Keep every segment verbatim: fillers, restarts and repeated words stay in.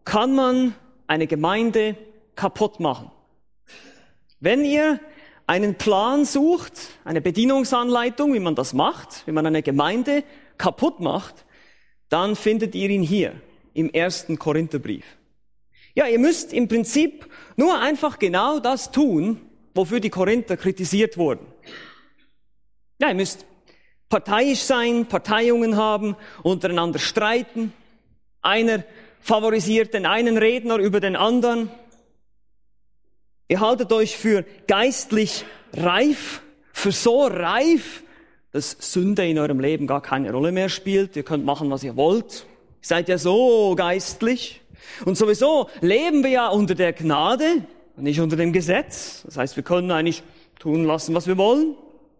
kann man eine Gemeinde kaputt machen. Wenn ihr einen Plan sucht, eine Bedienungsanleitung, wie man das macht, wie man eine Gemeinde kaputt macht, dann findet ihr ihn hier im ersten Korintherbrief. Ja, ihr müsst im Prinzip nur einfach genau das tun, wofür die Korinther kritisiert wurden. Ja, ihr müsst parteiisch sein, Parteiungen haben, untereinander streiten. Einer favorisiert den einen Redner über den anderen. Ihr haltet euch für geistlich reif, für so reif, dass Sünde in eurem Leben gar keine Rolle mehr spielt. Ihr könnt machen, was ihr wollt. Ihr seid ja so geistlich. Und sowieso leben wir ja unter der Gnade, nicht unter dem Gesetz. Das heißt, wir können eigentlich tun lassen, was wir wollen.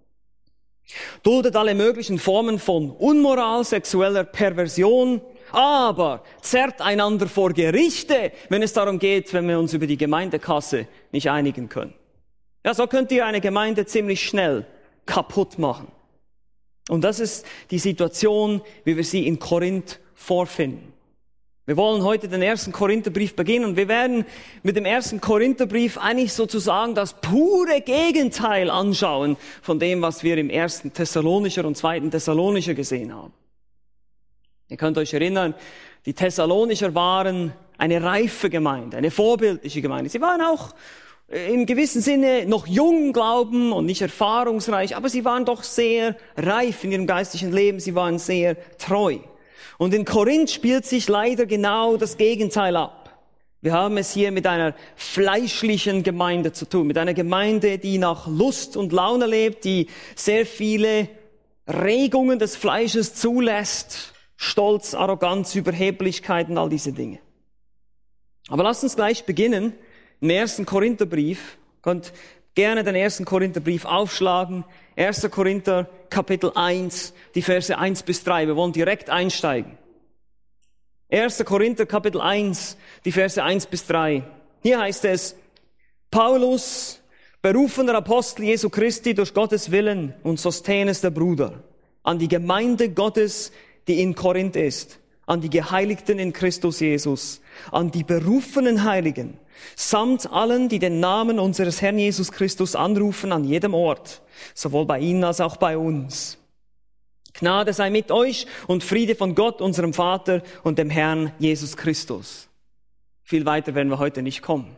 Duldet alle möglichen Formen von Unmoral, sexueller Perversion, aber zerrt einander vor Gerichte, wenn es darum geht, wenn wir uns über die Gemeindekasse nicht einigen können. Ja, so könnt ihr eine Gemeinde ziemlich schnell kaputt machen. Und das ist die Situation, wie wir sie in Korinth vorfinden. Wir wollen heute den ersten Korintherbrief beginnen und wir werden mit dem ersten Korintherbrief eigentlich sozusagen das pure Gegenteil anschauen von dem, was wir im ersten Thessalonischer und zweiten Thessalonischer gesehen haben. Ihr könnt euch erinnern, die Thessalonicher waren eine reife Gemeinde, eine vorbildliche Gemeinde. Sie waren auch in gewissem Sinne noch jung im Glauben und nicht erfahrungsreich, aber sie waren doch sehr reif in ihrem geistlichen Leben, sie waren sehr treu. Und in Korinth spielt sich leider genau das Gegenteil ab. Wir haben es hier mit einer fleischlichen Gemeinde zu tun, mit einer Gemeinde, die nach Lust und Laune lebt, die sehr viele Regungen des Fleisches zulässt, Stolz, Arroganz, Überheblichkeit und all diese Dinge. Aber lasst uns gleich beginnen im ersten Korintherbrief. Ihr könnt gerne den ersten Korintherbrief aufschlagen. erster Korinther, Kapitel eins, die Verse eins bis drei. Wir wollen direkt einsteigen. erster Korinther, Kapitel eins, die Verse eins bis drei. Hier heißt es: Paulus, berufener Apostel Jesu Christi durch Gottes Willen und Sosthenes der Bruder, an die Gemeinde Gottes, die in Korinth ist, an die Geheiligten in Christus Jesus, an die berufenen Heiligen, samt allen, die den Namen unseres Herrn Jesus Christus anrufen an jedem Ort, sowohl bei ihnen als auch bei uns. Gnade sei mit euch und Friede von Gott, unserem Vater und dem Herrn Jesus Christus. Viel weiter werden wir heute nicht kommen.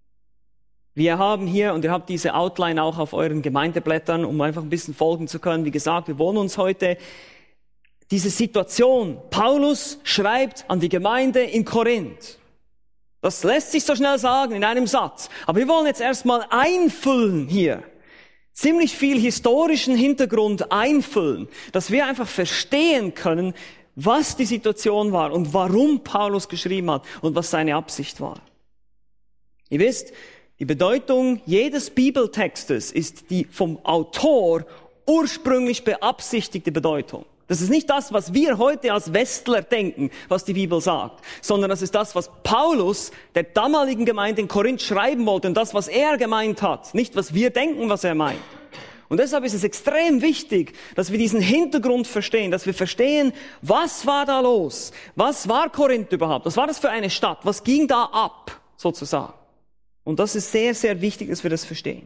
Wir haben hier, und ihr habt diese Outline auch auf euren Gemeindeblättern, um einfach ein bisschen folgen zu können. Wie gesagt, wir wollen uns heute diese Situation, Paulus schreibt an die Gemeinde in Korinth. Das lässt sich so schnell sagen in einem Satz. Aber wir wollen jetzt erstmal einfüllen hier. Ziemlich viel historischen Hintergrund einfüllen, dass wir einfach verstehen können, was die Situation war und warum Paulus geschrieben hat und was seine Absicht war. Ihr wisst, die Bedeutung jedes Bibeltextes ist die vom Autor ursprünglich beabsichtigte Bedeutung. Das ist nicht das, was wir heute als Westler denken, was die Bibel sagt, sondern das ist das, was Paulus der damaligen Gemeinde in Korinth schreiben wollte und das, was er gemeint hat, nicht was wir denken, was er meint. Und deshalb ist es extrem wichtig, dass wir diesen Hintergrund verstehen, dass wir verstehen, was war da los? Was war Korinth überhaupt? Was war das für eine Stadt? Was ging da ab, sozusagen? Und das ist sehr, sehr wichtig, dass wir das verstehen.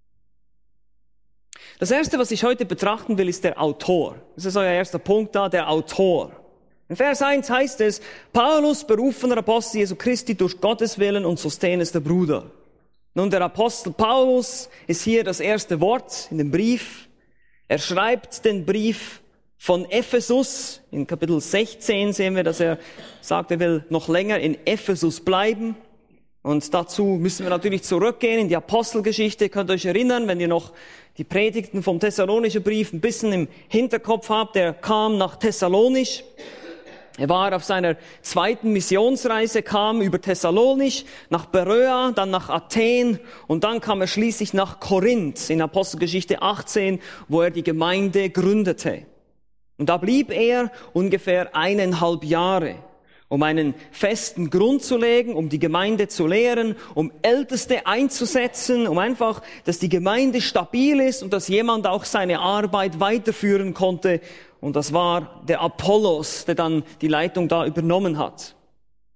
Das erste, was ich heute betrachten will, ist der Autor. Das ist euer erster Punkt da, der Autor. In Vers eins heißt es: Paulus, berufener Apostel Jesu Christi durch Gottes Willen und Sosthenes der Bruder. Nun, der Apostel Paulus ist hier das erste Wort in dem Brief. Er schreibt den Brief von Ephesus. In Kapitel sechzehn sehen wir, dass er sagt, er will noch länger in Ephesus bleiben. Und dazu müssen wir natürlich zurückgehen in die Apostelgeschichte. Ihr könnt euch erinnern, wenn ihr noch die Predigten vom Thessalonischen Brief ein bisschen im Hinterkopf habt. Er kam nach Thessalonisch. Er war auf seiner zweiten Missionsreise, kam über Thessalonisch nach Beröa, dann nach Athen und dann kam er schließlich nach Korinth in Apostelgeschichte achtzehn, wo er die Gemeinde gründete. Und da blieb er ungefähr eineinhalb Jahre, um einen festen Grund zu legen, um die Gemeinde zu lehren, um Älteste einzusetzen, um einfach, dass die Gemeinde stabil ist und dass jemand auch seine Arbeit weiterführen konnte. Und das war der Apollos, der dann die Leitung da übernommen hat.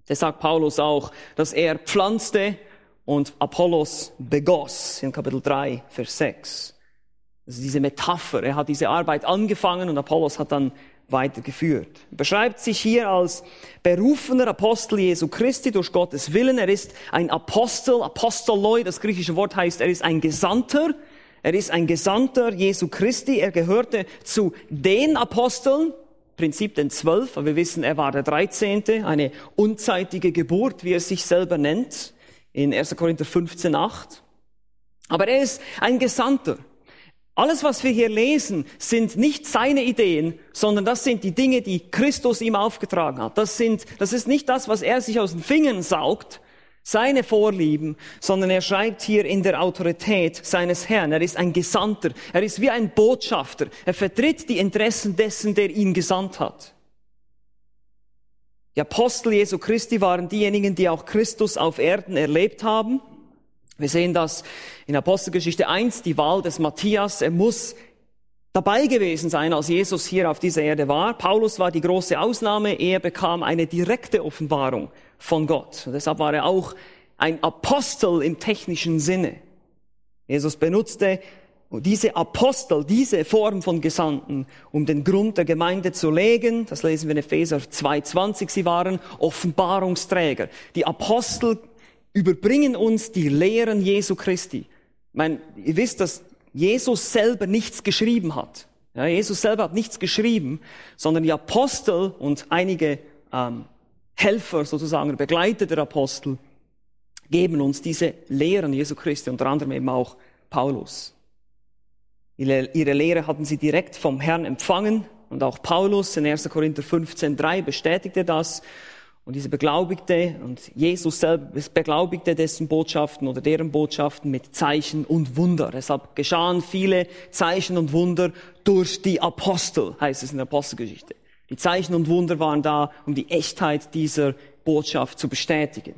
Das sagt Paulus auch, dass er pflanzte und Apollos begoss, in Kapitel drei, Vers sechs. Also diese Metapher, er hat diese Arbeit angefangen und Apollos hat dann weitergeführt. Er beschreibt sich hier als berufener Apostel Jesu Christi durch Gottes Willen. Er ist ein Apostel, Apostoloi, das griechische Wort heißt, er ist ein Gesandter. Er ist ein Gesandter Jesu Christi. Er gehörte zu den Aposteln, Prinzip den Zwölf, aber wir wissen, er war der dreizehnte, eine unzeitige Geburt, wie er sich selber nennt, in erster Korinther fünfzehn, acht. Aber er ist ein Gesandter. Alles, was wir hier lesen, sind nicht seine Ideen, sondern das sind die Dinge, die Christus ihm aufgetragen hat. Das sind, das ist nicht das, was er sich aus den Fingern saugt, seine Vorlieben, sondern er schreibt hier in der Autorität seines Herrn. Er ist ein Gesandter. Er ist wie ein Botschafter. Er vertritt die Interessen dessen, der ihn gesandt hat. Die Apostel Jesu Christi waren diejenigen, die auch Christus auf Erden erlebt haben. Wir sehen das in Apostelgeschichte eins, die Wahl des Matthias. Er muss dabei gewesen sein, als Jesus hier auf dieser Erde war. Paulus war die große Ausnahme. Er bekam eine direkte Offenbarung von Gott. Und deshalb war er auch ein Apostel im technischen Sinne. Jesus benutzte diese Apostel, diese Form von Gesandten, um den Grund der Gemeinde zu legen. Das lesen wir in Epheser zwei zwanzig. Sie waren Offenbarungsträger. Die Apostel überbringen uns die Lehren Jesu Christi. Ich meine, ihr wisst, dass Jesus selber nichts geschrieben hat. Ja, Jesus selber hat nichts geschrieben, sondern die Apostel und einige ähm, Helfer, sozusagen Begleiter der Apostel, geben uns diese Lehren Jesu Christi, unter anderem eben auch Paulus. Ihre, ihre Lehre hatten sie direkt vom Herrn empfangen und auch Paulus in erster Korinther fünfzehn, drei bestätigte das. Und diese beglaubigte, und Jesus selbst beglaubigte dessen Botschaften oder deren Botschaften mit Zeichen und Wunder. Deshalb geschahen viele Zeichen und Wunder durch die Apostel, heißt es in der Apostelgeschichte. Die Zeichen und Wunder waren da, um die Echtheit dieser Botschaft zu bestätigen.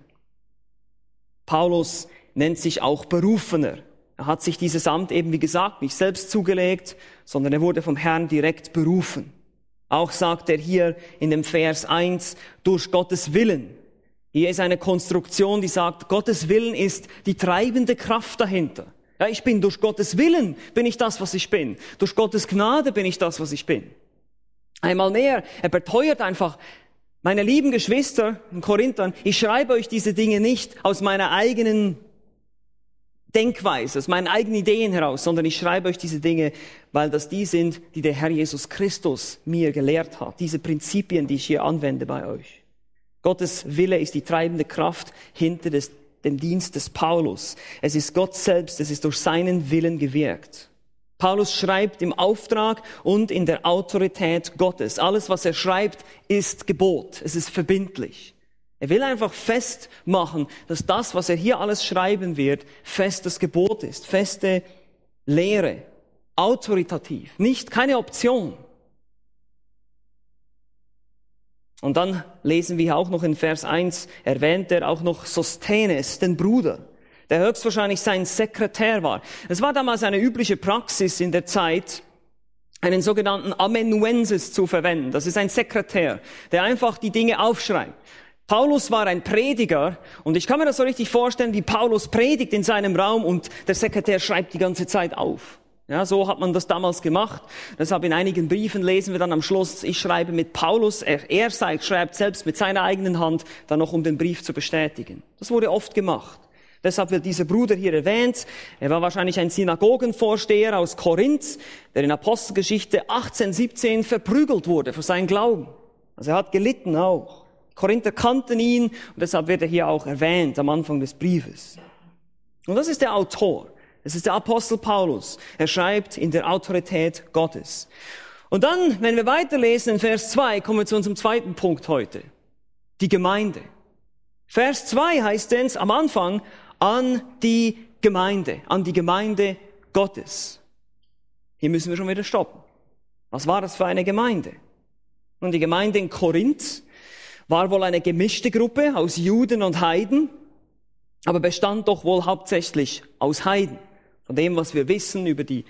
Paulus nennt sich auch Berufener. Er hat sich dieses Amt eben, wie gesagt, nicht selbst zugelegt, sondern er wurde vom Herrn direkt berufen. Auch sagt er hier in dem Vers eins, durch Gottes Willen. Hier ist eine Konstruktion, die sagt, Gottes Willen ist die treibende Kraft dahinter. Ja, ich bin durch Gottes Willen, bin ich das, was ich bin. Durch Gottes Gnade bin ich das, was ich bin. Einmal mehr, er beteuert einfach, meine lieben Geschwister in Korinthern, ich schreibe euch diese Dinge nicht aus meiner eigenen Denkweise, aus meinen eigenen Ideen heraus, sondern ich schreibe euch diese Dinge, weil das die sind, die der Herr Jesus Christus mir gelehrt hat. Diese Prinzipien, die ich hier anwende bei euch. Gottes Wille ist die treibende Kraft hinter des, dem Dienst des Paulus. Es ist Gott selbst, es ist durch seinen Willen gewirkt. Paulus schreibt im Auftrag und in der Autorität Gottes. Alles, was er schreibt, ist Gebot. Es ist verbindlich. Er will einfach festmachen, dass das, was er hier alles schreiben wird, festes Gebot ist, feste Lehre, autoritativ, nicht keine Option. Und dann lesen wir auch noch in Vers eins, erwähnt er auch noch Sosthenes, den Bruder, der höchstwahrscheinlich sein Sekretär war. Es war damals eine übliche Praxis in der Zeit, einen sogenannten Amanuensis zu verwenden. Das ist ein Sekretär, der einfach die Dinge aufschreibt. Paulus war ein Prediger und ich kann mir das so richtig vorstellen, wie Paulus predigt in seinem Raum und der Sekretär schreibt die ganze Zeit auf. Ja, so hat man das damals gemacht. Deshalb in einigen Briefen lesen wir dann am Schluss, ich schreibe mit Paulus, er, er schreibt selbst mit seiner eigenen Hand, dann noch um den Brief zu bestätigen. Das wurde oft gemacht. Deshalb wird dieser Bruder hier erwähnt. Er war wahrscheinlich ein Synagogenvorsteher aus Korinth, der in Apostelgeschichte achtzehn, siebzehn verprügelt wurde für seinen Glauben. Also er hat gelitten auch. Korinther kannten ihn und deshalb wird er hier auch erwähnt am Anfang des Briefes. Und das ist der Autor. Das ist der Apostel Paulus. Er schreibt in der Autorität Gottes. Und dann, wenn wir weiterlesen in Vers zwei, kommen wir zu unserem zweiten Punkt heute. Die Gemeinde. Vers zwei heißt es am Anfang, an die Gemeinde, an die Gemeinde Gottes. Hier müssen wir schon wieder stoppen. Was war das für eine Gemeinde? Und die Gemeinde in Korinth war wohl eine gemischte Gruppe aus Juden und Heiden, aber bestand doch wohl hauptsächlich aus Heiden. Von dem, was wir wissen über die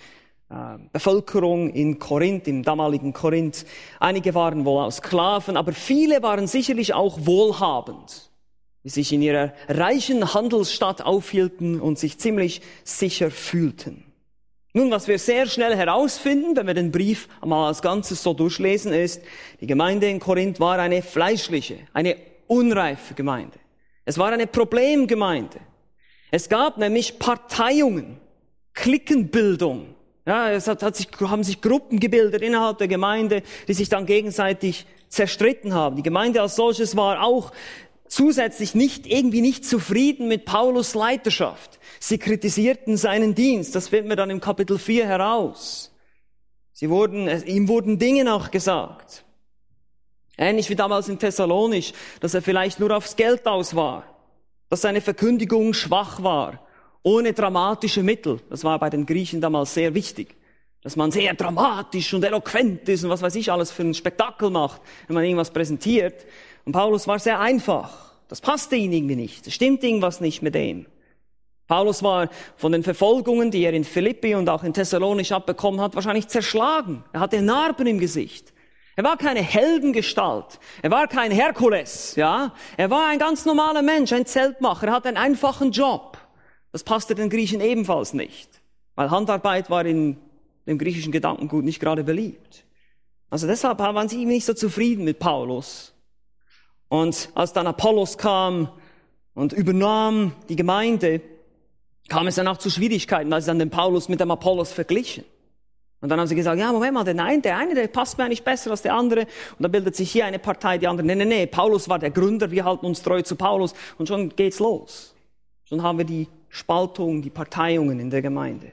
äh, Bevölkerung in Korinth, im damaligen Korinth. Einige waren wohl auch Sklaven, aber viele waren sicherlich auch wohlhabend, die sich in ihrer reichen Handelsstadt aufhielten und sich ziemlich sicher fühlten. Nun, was wir sehr schnell herausfinden, wenn wir den Brief einmal als Ganzes so durchlesen, ist, die Gemeinde in Korinth war eine fleischliche, eine unreife Gemeinde. Es war eine Problemgemeinde. Es gab nämlich Parteiungen, Cliquenbildung. Ja, es hat, hat sich, haben sich Gruppen gebildet innerhalb der Gemeinde, die sich dann gegenseitig zerstritten haben. Die Gemeinde als solches war auch zusätzlich nicht, irgendwie nicht zufrieden mit Paulus Leiterschaft. Sie kritisierten seinen Dienst. Das finden wir dann im Kapitel vier heraus. Sie wurden, ihm wurden Dinge nachgesagt. Ähnlich wie damals in Thessalonisch, dass er vielleicht nur aufs Geld aus war, dass seine Verkündigung schwach war, ohne dramatische Mittel. Das war bei den Griechen damals sehr wichtig, dass man sehr dramatisch und eloquent ist und was weiß ich alles für ein Spektakel macht, wenn man irgendwas präsentiert. Und Paulus war sehr einfach. Das passte ihm irgendwie nicht. Es stimmt irgendwas nicht mit dem. Paulus war von den Verfolgungen, die er in Philippi und auch in Thessalonisch abbekommen hat, wahrscheinlich zerschlagen. Er hatte Narben im Gesicht. Er war keine Heldengestalt. Er war kein Herkules, ja. Er war ein ganz normaler Mensch, ein Zeltmacher. Er hatte einen einfachen Job. Das passte den Griechen ebenfalls nicht. Weil Handarbeit war in dem griechischen Gedankengut nicht gerade beliebt. Also deshalb waren sie nicht so zufrieden mit Paulus. Und als dann Apollos kam und übernahm die Gemeinde, kam es dann auch zu Schwierigkeiten, weil sie dann den Paulus mit dem Apollos verglichen. Und dann haben sie gesagt, ja, Moment mal, der eine, der eine, der passt mir eigentlich besser als der andere. Und dann bildet sich hier eine Partei, die andere. Nee, nee, nee, Paulus war der Gründer, wir halten uns treu zu Paulus. Und schon geht's los. Schon haben wir die Spaltung, die Parteiungen in der Gemeinde.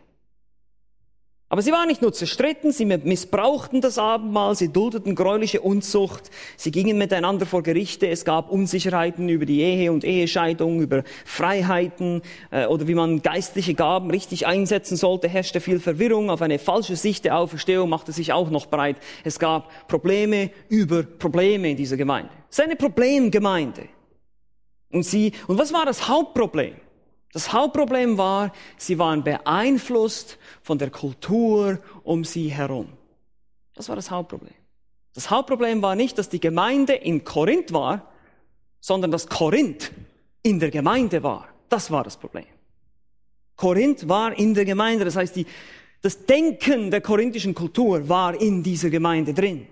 Aber sie waren nicht nur zerstritten, sie missbrauchten das Abendmahl, sie duldeten gräuliche Unzucht, sie gingen miteinander vor Gerichte, es gab Unsicherheiten über die Ehe und Ehescheidung, über Freiheiten äh, oder wie man geistliche Gaben richtig einsetzen sollte, herrschte viel Verwirrung, auf eine falsche Sicht der Auferstehung machte sich auch noch breit. Es gab Probleme über Probleme in dieser Gemeinde. Es ist eine Problemgemeinde. Und sie, und was war das Hauptproblem? Das Hauptproblem war, sie waren beeinflusst von der Kultur um sie herum. Das war das Hauptproblem. Das Hauptproblem war nicht, dass die Gemeinde in Korinth war, sondern dass Korinth in der Gemeinde war. Das war das Problem. Korinth war in der Gemeinde, das heißt, die, das Denken der korinthischen Kultur war in dieser Gemeinde drin.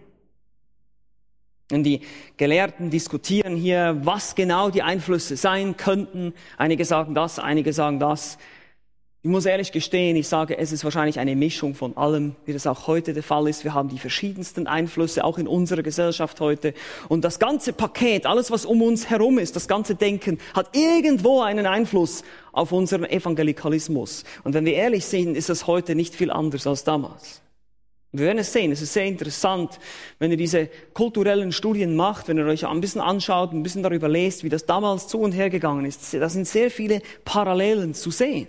Und die Gelehrten diskutieren hier, was genau die Einflüsse sein könnten. Einige sagen das, einige sagen das. Ich muss ehrlich gestehen, ich sage, es ist wahrscheinlich eine Mischung von allem, wie das auch heute der Fall ist. Wir haben die verschiedensten Einflüsse, auch in unserer Gesellschaft heute. Und das ganze Paket, alles was um uns herum ist, das ganze Denken, hat irgendwo einen Einfluss auf unseren Evangelikalismus. Und wenn wir ehrlich sind, ist das heute nicht viel anders als damals. Wir werden es sehen, es ist sehr interessant, wenn ihr diese kulturellen Studien macht, wenn ihr euch ein bisschen anschaut, ein bisschen darüber lest, wie das damals zu und her gegangen ist. Da sind sehr viele Parallelen zu sehen.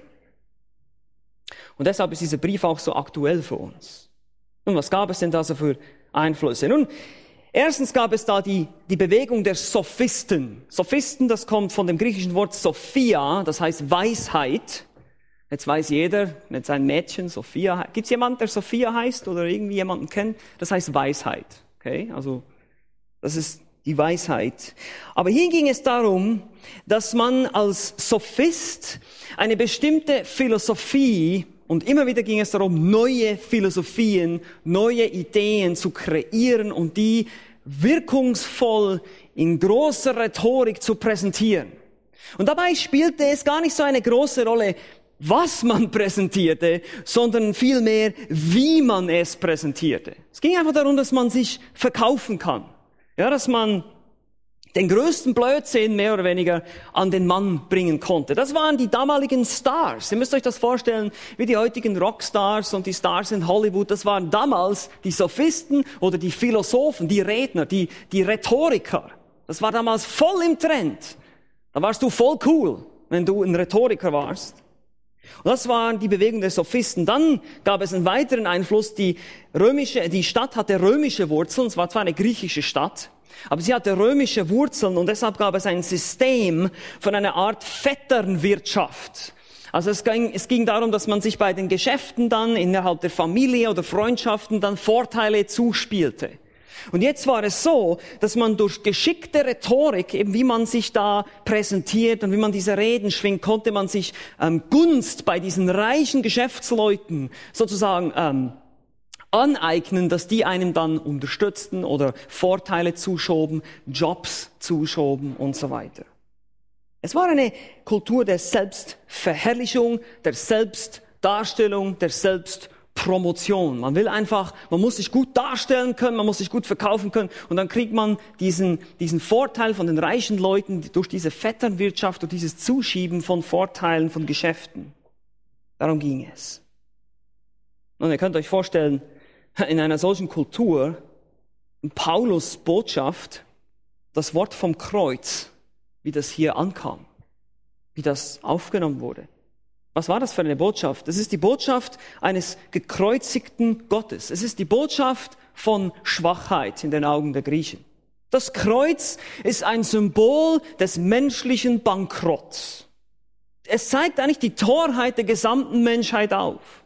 Und deshalb ist dieser Brief auch so aktuell für uns. Nun, was gab es denn da so für Einflüsse? Nun, erstens gab es da die, die Bewegung der Sophisten. Sophisten, das kommt von dem griechischen Wort Sophia, das heißt Weisheit. Jetzt weiß jeder, wenn sein Mädchen Sophia, gibt es jemanden, der Sophia heißt oder irgendwie jemanden kennt? Das heißt Weisheit. Okay, also das ist die Weisheit. Aber hier ging es darum, dass man als Sophist eine bestimmte Philosophie, und immer wieder ging es darum, neue Philosophien, neue Ideen zu kreieren und die wirkungsvoll in großer Rhetorik zu präsentieren. Und dabei spielte es gar nicht so eine große Rolle, was man präsentierte, sondern vielmehr, wie man es präsentierte. Es ging einfach darum, dass man sich verkaufen kann. Ja, dass man den größten Blödsinn mehr oder weniger an den Mann bringen konnte. Das waren die damaligen Stars. Ihr müsst euch das vorstellen, wie die heutigen Rockstars und die Stars in Hollywood. Das waren damals die Sophisten oder die Philosophen, die Redner, die, die Rhetoriker. Das war damals voll im Trend. Da warst du voll cool, wenn du ein Rhetoriker warst. Und das waren die Bewegung der Sophisten. Dann gab es einen weiteren Einfluss. Die römische, die Stadt hatte römische Wurzeln. Es war zwar eine griechische Stadt, aber sie hatte römische Wurzeln und deshalb gab es ein System von einer Art Vetternwirtschaft. Also es ging, es ging darum, dass man sich bei den Geschäften dann innerhalb der Familie oder Freundschaften dann Vorteile zuspielte. Und jetzt war es so, dass man durch geschickte Rhetorik, eben wie man sich da präsentiert und wie man diese Reden schwingt, konnte man sich ähm, Gunst bei diesen reichen Geschäftsleuten sozusagen ähm, aneignen, dass die einem dann unterstützten oder Vorteile zuschoben, Jobs zuschoben und so weiter. Es war eine Kultur der Selbstverherrlichung, der Selbstdarstellung, der Selbstpromotion. Man will einfach, man muss sich gut darstellen können, man muss sich gut verkaufen können und dann kriegt man diesen, diesen Vorteil von den reichen Leuten durch diese Vetternwirtschaft, durch dieses Zuschieben von Vorteilen, von Geschäften. Darum ging es. Und ihr könnt euch vorstellen, in einer solchen Kultur, in Paulus Botschaft, das Wort vom Kreuz, wie das hier ankam, wie das aufgenommen wurde. Was war das für eine Botschaft? Es ist die Botschaft eines gekreuzigten Gottes. Es ist die Botschaft von Schwachheit in den Augen der Griechen. Das Kreuz ist ein Symbol des menschlichen Bankrotts. Es zeigt eigentlich die Torheit der gesamten Menschheit auf.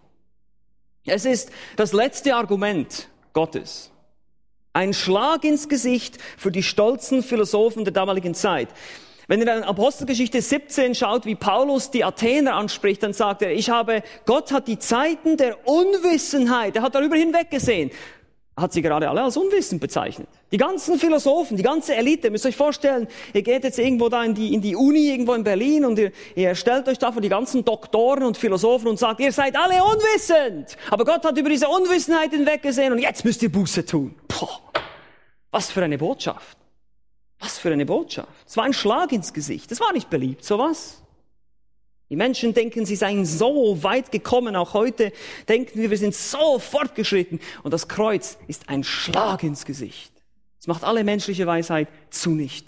Es ist das letzte Argument Gottes. Ein Schlag ins Gesicht für die stolzen Philosophen der damaligen Zeit. Wenn ihr in Apostelgeschichte siebzehn schaut, wie Paulus die Athener anspricht, dann sagt er, ich habe, Gott hat die Zeiten der Unwissenheit, er hat darüber hinweggesehen, hat sie gerade alle als unwissend bezeichnet. Die ganzen Philosophen, die ganze Elite, müsst ihr euch vorstellen, ihr geht jetzt irgendwo da in die, in die Uni, irgendwo in Berlin und ihr, ihr stellt euch da vor die ganzen Doktoren und Philosophen und sagt, ihr seid alle unwissend. Aber Gott hat über diese Unwissenheit hinweggesehen und jetzt müsst ihr Buße tun. Boah, was für eine Botschaft. Was für eine Botschaft. Es war ein Schlag ins Gesicht. Es war nicht beliebt, sowas. Die Menschen denken, sie seien so weit gekommen, auch heute denken wir, wir sind so fortgeschritten. Und das Kreuz ist ein Schlag ins Gesicht. Es macht alle menschliche Weisheit zunichte.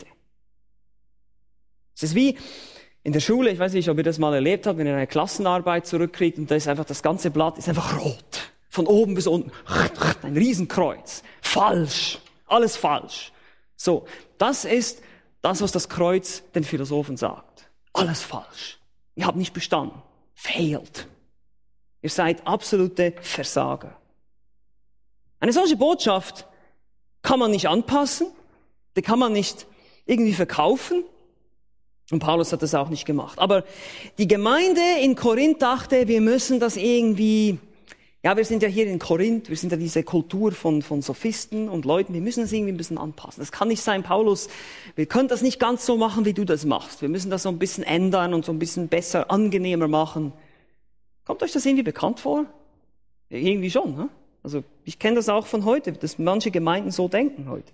Es ist wie in der Schule, ich weiß nicht, ob ihr das mal erlebt habt, wenn ihr eine Klassenarbeit zurückkriegt und da ist einfach, das ganze Blatt ist einfach rot. Von oben bis unten. Ein Riesenkreuz. Falsch. Alles falsch. So, das ist das, was das Kreuz den Philosophen sagt. Alles falsch. Ihr habt nicht bestanden. Failed. Ihr seid absolute Versager. Eine solche Botschaft kann man nicht anpassen, die kann man nicht irgendwie verkaufen. Und Paulus hat das auch nicht gemacht. Aber die Gemeinde in Korinth dachte, wir müssen das irgendwie... Ja, wir sind ja hier in Korinth, wir sind ja diese Kultur von, von Sophisten und Leuten, wir müssen das irgendwie ein bisschen anpassen. Das kann nicht sein, Paulus, wir können das nicht ganz so machen, wie du das machst. Wir müssen das so ein bisschen ändern und so ein bisschen besser, angenehmer machen. Kommt euch das irgendwie bekannt vor? Ja, irgendwie schon, ne? Also ich kenne das auch von heute, dass manche Gemeinden so denken heute.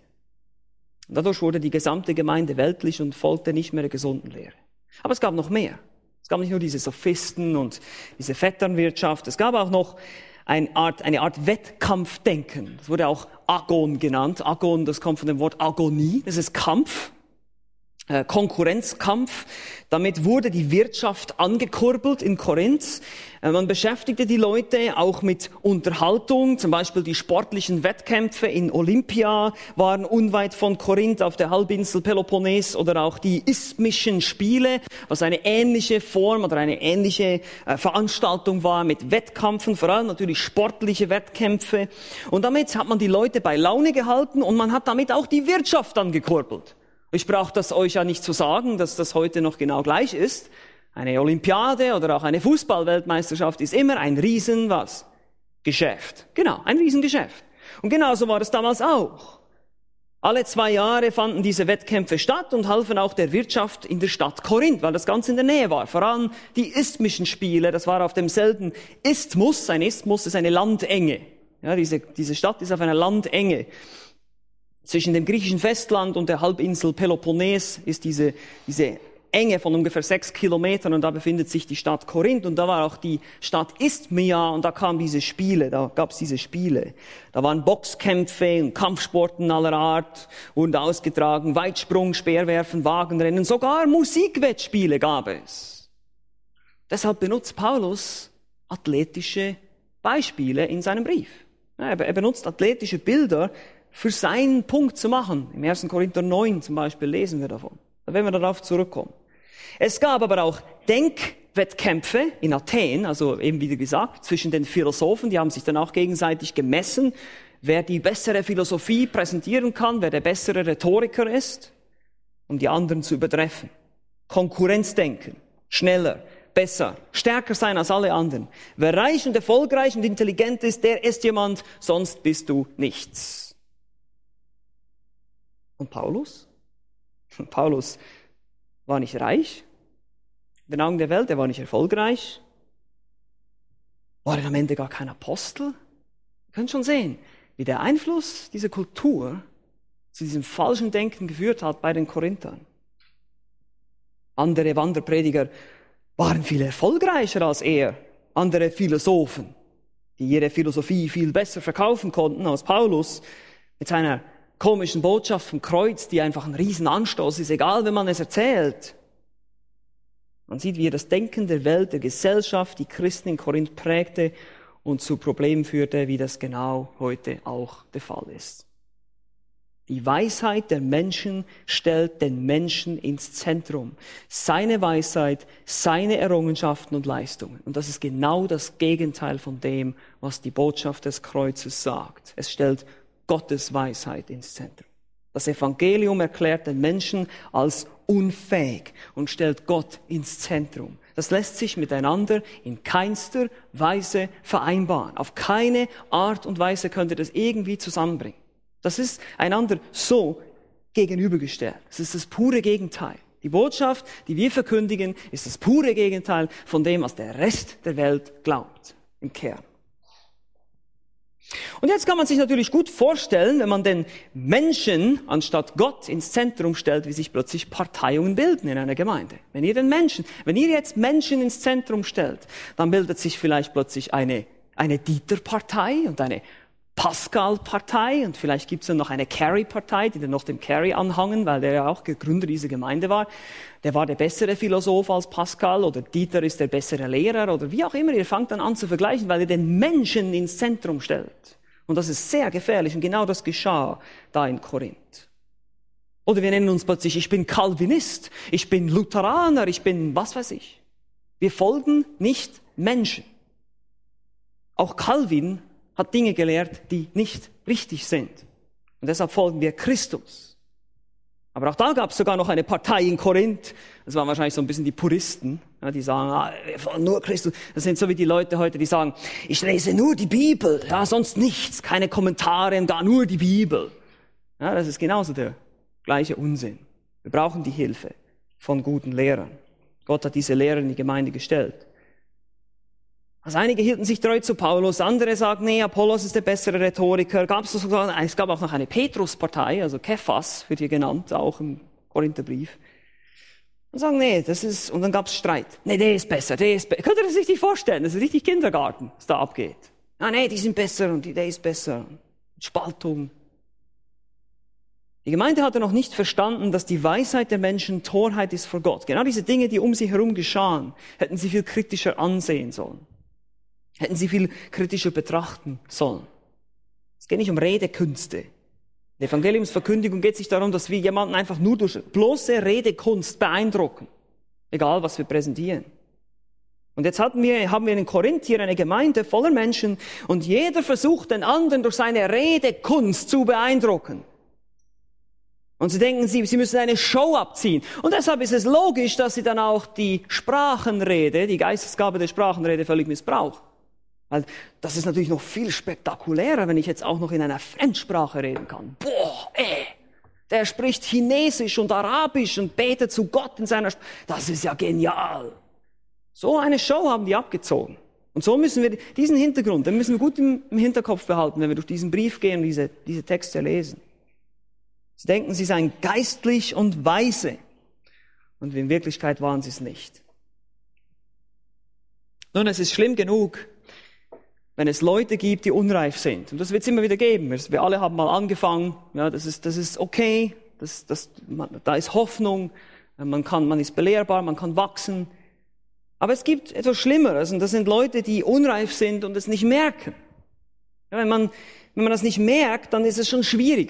Und dadurch wurde die gesamte Gemeinde weltlich und folgte nicht mehr der gesunden Lehre. Aber es gab noch mehr. Es gab nicht nur diese Sophisten und diese Vetternwirtschaft, es gab auch noch eine Art, eine Art Wettkampfdenken. Das wurde auch Agon genannt. Agon, das kommt von dem Wort Agonie. Das ist Kampf, äh, Konkurrenzkampf. Damit wurde die Wirtschaft angekurbelt in Korinth. Äh, man beschäftigte die Leute auch mit Unterhaltung. Zum Beispiel die sportlichen Wettkämpfe in Olympia waren unweit von Korinth auf der Halbinsel Peloponnes oder auch die Isthmischen Spiele, was eine ähnliche Form oder eine ähnliche äh, Veranstaltung war mit Wettkämpfen, vor allem natürlich sportliche Wettkämpfe. Und damit hat man die Leute bei Laune gehalten und man hat damit auch die Wirtschaft angekurbelt. Ich brauche das euch ja nicht zu sagen, dass das heute noch genau gleich ist. Eine Olympiade oder auch eine Fußballweltmeisterschaft ist immer ein Riesen, was? Geschäft. Genau, ein Riesengeschäft. Und genauso war es damals auch. Alle zwei Jahre fanden diese Wettkämpfe statt und halfen auch der Wirtschaft in der Stadt Korinth, weil das ganz in der Nähe war. Vor allem die Isthmischen Spiele, das war auf demselben Isthmus. Ein Isthmus ist eine Landenge. Ja, diese, diese Stadt ist auf einer Landenge. Zwischen dem griechischen Festland und der Halbinsel Peloponnes ist diese, diese Enge von ungefähr sechs Kilometern und da befindet sich die Stadt Korinth und da war auch die Stadt Isthmia und da kamen diese Spiele, da gab's diese Spiele. Da waren Boxkämpfe und Kampfsporten aller Art, wurden ausgetragen, Weitsprung, Speerwerfen, Wagenrennen, sogar Musikwettspiele gab es. Deshalb benutzt Paulus athletische Beispiele in seinem Brief. Er benutzt athletische Bilder, für seinen Punkt zu machen. Im ersten Korinther neun zum Beispiel lesen wir davon. Da werden wir darauf zurückkommen. Es gab aber auch Denk, Wettkämpfe in Athen, also eben wie gesagt, zwischen den Philosophen, die haben sich dann auch gegenseitig gemessen, wer die bessere Philosophie präsentieren kann, wer der bessere Rhetoriker ist, um die anderen zu übertreffen. Konkurrenzdenken, schneller, besser, stärker sein als alle anderen. Wer reich und erfolgreich und intelligent ist, der ist jemand, sonst bist du nichts. Und Paulus? Paulus war nicht reich, in den Augen der Welt, er war nicht erfolgreich, war er am Ende gar kein Apostel. Ihr könnt schon sehen, wie der Einfluss dieser Kultur zu diesem falschen Denken geführt hat bei den Korinthern. Andere Wanderprediger waren viel erfolgreicher als er. Andere Philosophen, die ihre Philosophie viel besser verkaufen konnten als Paulus, mit seiner komischen Botschaft vom Kreuz, die einfach ein Riesenanstoß ist, egal wenn man es erzählt. Man sieht, wie er das Denken der Welt, der Gesellschaft, die Christen in Korinth prägte und zu Problemen führte, wie das genau heute auch der Fall ist. Die Weisheit der Menschen stellt den Menschen ins Zentrum. Seine Weisheit, seine Errungenschaften und Leistungen. Und das ist genau das Gegenteil von dem, was die Botschaft des Kreuzes sagt. Es stellt Gottes Weisheit ins Zentrum. Das Evangelium erklärt den Menschen als unfähig und stellt Gott ins Zentrum. Das lässt sich miteinander in keinster Weise vereinbaren. Auf keine Art und Weise könnt ihr das irgendwie zusammenbringen. Das ist einander so gegenübergestellt. Es ist das pure Gegenteil. Die Botschaft, die wir verkündigen, ist das pure Gegenteil von dem, was der Rest der Welt glaubt, im Kern. Und jetzt kann man sich natürlich gut vorstellen, wenn man den Menschen anstatt Gott ins Zentrum stellt, wie sich plötzlich Parteiungen bilden in einer Gemeinde. Wenn ihr den Menschen, wenn ihr jetzt Menschen ins Zentrum stellt, dann bildet sich vielleicht plötzlich eine, eine Dieter-Partei und eine Pascal-Partei und vielleicht gibt es dann noch eine Carey-Partei, die dann noch dem Carey anhangen, weil der ja auch Gründer dieser Gemeinde war. Der war der bessere Philosoph als Pascal oder Dieter ist der bessere Lehrer oder wie auch immer. Ihr fangt dann an zu vergleichen, weil ihr den Menschen ins Zentrum stellt. Und das ist sehr gefährlich und genau das geschah da in Korinth. Oder wir nennen uns plötzlich, ich bin Calvinist, ich bin Lutheraner, ich bin was weiß ich. Wir folgen nicht Menschen. Auch Calvin hat Dinge gelehrt, die nicht richtig sind. Und deshalb folgen wir Christus. Aber auch da gab es sogar noch eine Partei in Korinth. Das waren wahrscheinlich so ein bisschen die Puristen, ja, die sagen, ah, wir folgen nur Christus. Das sind so wie die Leute heute, die sagen, ich lese nur die Bibel, ja, sonst nichts, keine Kommentare, gar nur die Bibel. Ja, das ist genauso der gleiche Unsinn. Wir brauchen die Hilfe von guten Lehrern. Gott hat diese Lehrer in die Gemeinde gestellt. Also einige hielten sich treu zu Paulus, andere sagen, nee, Apollos ist der bessere Rhetoriker. Gab es, sogar, es gab auch noch eine Petrus-Partei, also Kephas wird hier genannt, auch im Korintherbrief. Und sagen, nee, das ist, und dann gab es Streit. Nee, der ist besser, der ist besser. Könnt ihr das richtig vorstellen? Das ist richtig Kindergarten, was da abgeht. Ah, nee, die sind besser und die, der ist besser. Spaltung. Die Gemeinde hatte noch nicht verstanden, dass die Weisheit der Menschen Torheit ist vor Gott. Genau diese Dinge, die um sie herum geschahen, hätten sie viel kritischer ansehen sollen. Hätten sie viel kritischer betrachten sollen. Es geht nicht um Redekünste. In der Evangeliumsverkündigung geht es nicht darum, dass wir jemanden einfach nur durch bloße Redekunst beeindrucken. Egal, was wir präsentieren. Und jetzt hatten wir, haben wir in Korinth hier eine Gemeinde voller Menschen und jeder versucht, den anderen durch seine Redekunst zu beeindrucken. Und sie denken, sie, sie müssen eine Show abziehen. Und deshalb ist es logisch, dass sie dann auch die Sprachenrede, die Geistesgabe der Sprachenrede völlig missbrauchen. Weil das ist natürlich noch viel spektakulärer, wenn ich jetzt auch noch in einer Fremdsprache reden kann. Boah, ey, der spricht Chinesisch und Arabisch und betet zu Gott in seiner Sprache. Das ist ja genial. So eine Show haben die abgezogen. Und so müssen wir diesen Hintergrund, den müssen wir gut im, im Hinterkopf behalten, wenn wir durch diesen Brief gehen und diese, diese Texte lesen. Sie denken, sie seien geistlich und weise. Und in Wirklichkeit waren sie es nicht. Nun, es ist schlimm genug, wenn es Leute gibt, die unreif sind. Und das wird es immer wieder geben. Wir alle haben mal angefangen. Ja, das ist, das ist okay. Das, das, man, da ist Hoffnung. Man kann, man ist belehrbar, man kann wachsen. Aber es gibt etwas Schlimmeres. Und das sind Leute, die unreif sind und es nicht merken. Ja, wenn man, wenn man das nicht merkt, dann ist es schon schwieriger.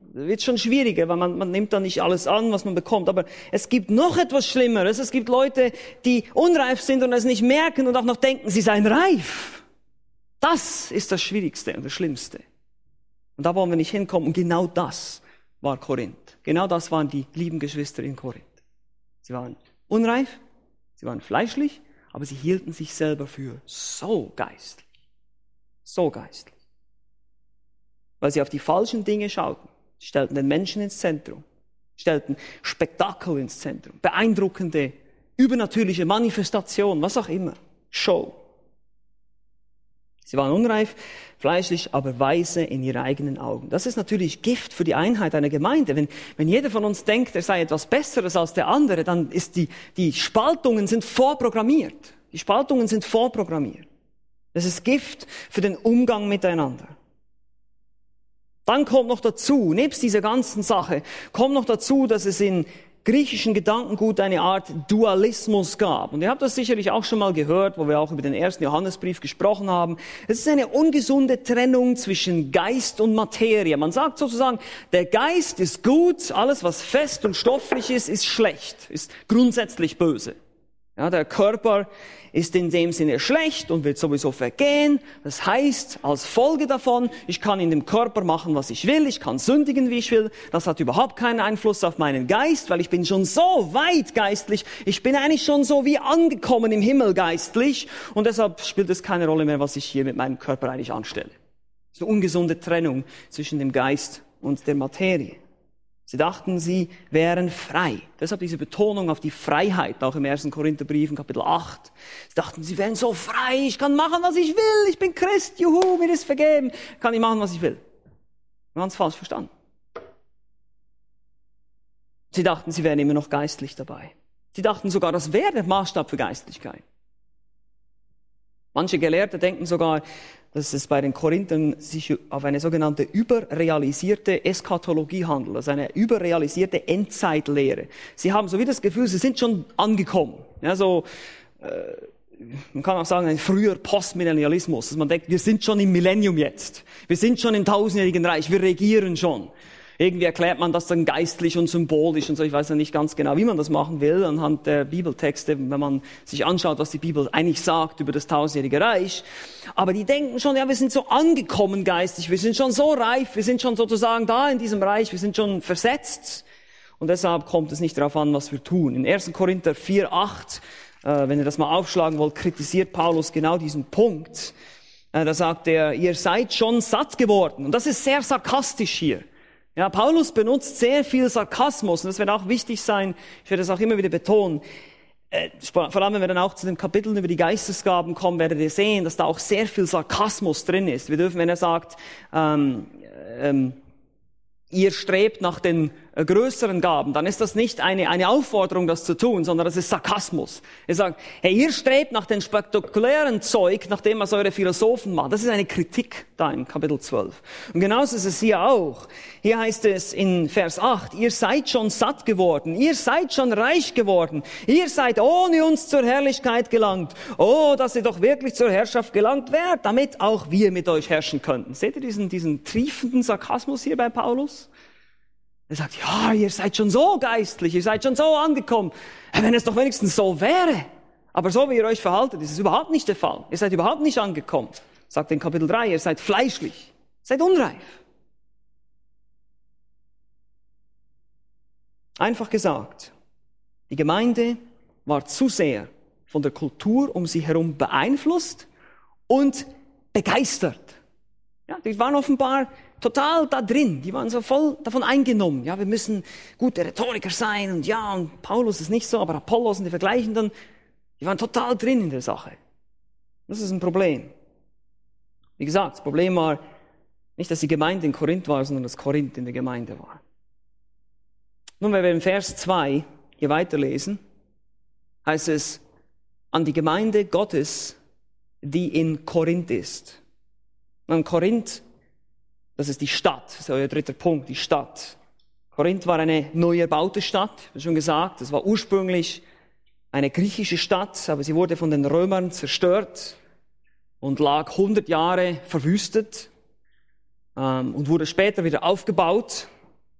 wird schon schwieriger, weil man, man nimmt dann nicht alles an, was man bekommt. Aber es gibt noch etwas Schlimmeres. Es gibt Leute, die unreif sind und es nicht merken und auch noch denken, sie seien reif. Das ist das Schwierigste und das Schlimmste. Und da wollen wir nicht hinkommen. Und genau das war Korinth. Genau das waren die lieben Geschwister in Korinth. Sie waren unreif, sie waren fleischlich, aber sie hielten sich selber für so geistlich. So geistlich. Weil sie auf die falschen Dinge schauten. Sie stellten den Menschen ins Zentrum, stellten Spektakel ins Zentrum, beeindruckende, übernatürliche Manifestationen, was auch immer, Show. Sie waren unreif, fleischlich, aber weise in ihren eigenen Augen. Das ist natürlich Gift für die Einheit einer Gemeinde. Wenn, wenn jeder von uns denkt, er sei etwas Besseres als der andere, dann ist die, die Spaltungen sind vorprogrammiert. Die Spaltungen sind vorprogrammiert. Das ist Gift für den Umgang miteinander. Dann kommt noch dazu, nebst dieser ganzen Sache, kommt noch dazu, dass es in griechischen Gedankengut eine Art Dualismus gab. Und ihr habt das sicherlich auch schon mal gehört, wo wir auch über den ersten Johannesbrief gesprochen haben. Es ist eine ungesunde Trennung zwischen Geist und Materie. Man sagt sozusagen, der Geist ist gut, alles was fest und stofflich ist, ist schlecht, ist grundsätzlich böse. Ja, der Körper ist in dem Sinne schlecht und wird sowieso vergehen. Das heißt, als Folge davon, ich kann in dem Körper machen, was ich will, ich kann sündigen, wie ich will. Das hat überhaupt keinen Einfluss auf meinen Geist, weil ich bin schon so weit geistlich. Ich bin eigentlich schon so wie angekommen im Himmel geistlich und deshalb spielt es keine Rolle mehr, was ich hier mit meinem Körper eigentlich anstelle. Das ist eine ungesunde Trennung zwischen dem Geist und der Materie. Sie dachten, sie wären frei. Deshalb diese Betonung auf die Freiheit, auch im ersten Korintherbrief, in Kapitel acht. Sie dachten, sie wären so frei, ich kann machen, was ich will, ich bin Christ, juhu, mir ist vergeben, kann ich machen, was ich will. Ganz falsch verstanden. Sie dachten, sie wären immer noch geistlich dabei. Sie dachten sogar, das wäre der Maßstab für Geistlichkeit. Manche Gelehrte denken sogar, dass es bei den Korinthern sich auf eine sogenannte überrealisierte Eschatologie handelt, also eine überrealisierte Endzeitlehre. Sie haben so wie das Gefühl, sie sind schon angekommen. Ja, so, äh, man kann auch sagen, ein früher Postmillennialismus, dass man denkt, wir sind schon im Millennium jetzt. Wir sind schon im tausendjährigen Reich, wir regieren schon. Irgendwie erklärt man das dann geistlich und symbolisch und so. Ich weiß ja nicht ganz genau, wie man das machen will, anhand der Bibeltexte, wenn man sich anschaut, was die Bibel eigentlich sagt über das tausendjährige Reich. Aber die denken schon, ja, wir sind so angekommen geistig, wir sind schon so reif, wir sind schon sozusagen da in diesem Reich, wir sind schon versetzt. Und deshalb kommt es nicht darauf an, was wir tun. In ersten Korinther vier, acht, äh, wenn ihr das mal aufschlagen wollt, kritisiert Paulus genau diesen Punkt. Äh, da sagt er, ihr seid schon satt geworden. Und das ist sehr sarkastisch hier. Ja, Paulus benutzt sehr viel Sarkasmus und das wird auch wichtig sein, ich werde das auch immer wieder betonen, äh, vor allem wenn wir dann auch zu den Kapiteln über die Geistesgaben kommen, werdet ihr sehen, dass da auch sehr viel Sarkasmus drin ist. Wir dürfen, wenn er sagt, ähm, ähm, ihr strebt nach den äh, größeren Gaben, dann ist das nicht eine, eine Aufforderung, das zu tun, sondern das ist Sarkasmus. Er sagt, hey, ihr strebt nach den spektakulären Zeug, nach dem was eure Philosophen machen. Das ist eine Kritik da in Kapitel zwölf. Und genauso ist es hier auch. Hier heißt es in Vers acht, ihr seid schon satt geworden, ihr seid schon reich geworden, ihr seid ohne uns zur Herrlichkeit gelangt. Oh, dass ihr doch wirklich zur Herrschaft gelangt wärt, damit auch wir mit euch herrschen könnten. Seht ihr diesen, diesen triefenden Sarkasmus hier bei Paulus? Er sagt, ja, ihr seid schon so geistlich, ihr seid schon so angekommen. Wenn es doch wenigstens so wäre. Aber so wie ihr euch verhaltet, ist es überhaupt nicht der Fall. Ihr seid überhaupt nicht angekommen. Sagt in Kapitel drei, ihr seid fleischlich, seid unreif. Einfach gesagt, die Gemeinde war zu sehr von der Kultur um sie herum beeinflusst und begeistert. Ja, die waren offenbar total da drin. Die waren so voll davon eingenommen. Ja, wir müssen gute Rhetoriker sein und ja, und Paulus ist nicht so, aber Apollos und die Vergleichenden, die waren total drin in der Sache. Das ist ein Problem. Wie gesagt, das Problem war nicht, dass die Gemeinde in Korinth war, sondern dass Korinth in der Gemeinde war. Nun, wenn wir in Vers zwei hier weiterlesen, heißt es, an die Gemeinde Gottes, die in Korinth ist. Und Korinth, das ist die Stadt, das ist euer dritter Punkt, die Stadt. Korinth war eine neu erbaute Stadt, wie schon gesagt, das war ursprünglich eine griechische Stadt, aber sie wurde von den Römern zerstört und lag hundert Jahre verwüstet ähm, und wurde später wieder aufgebaut.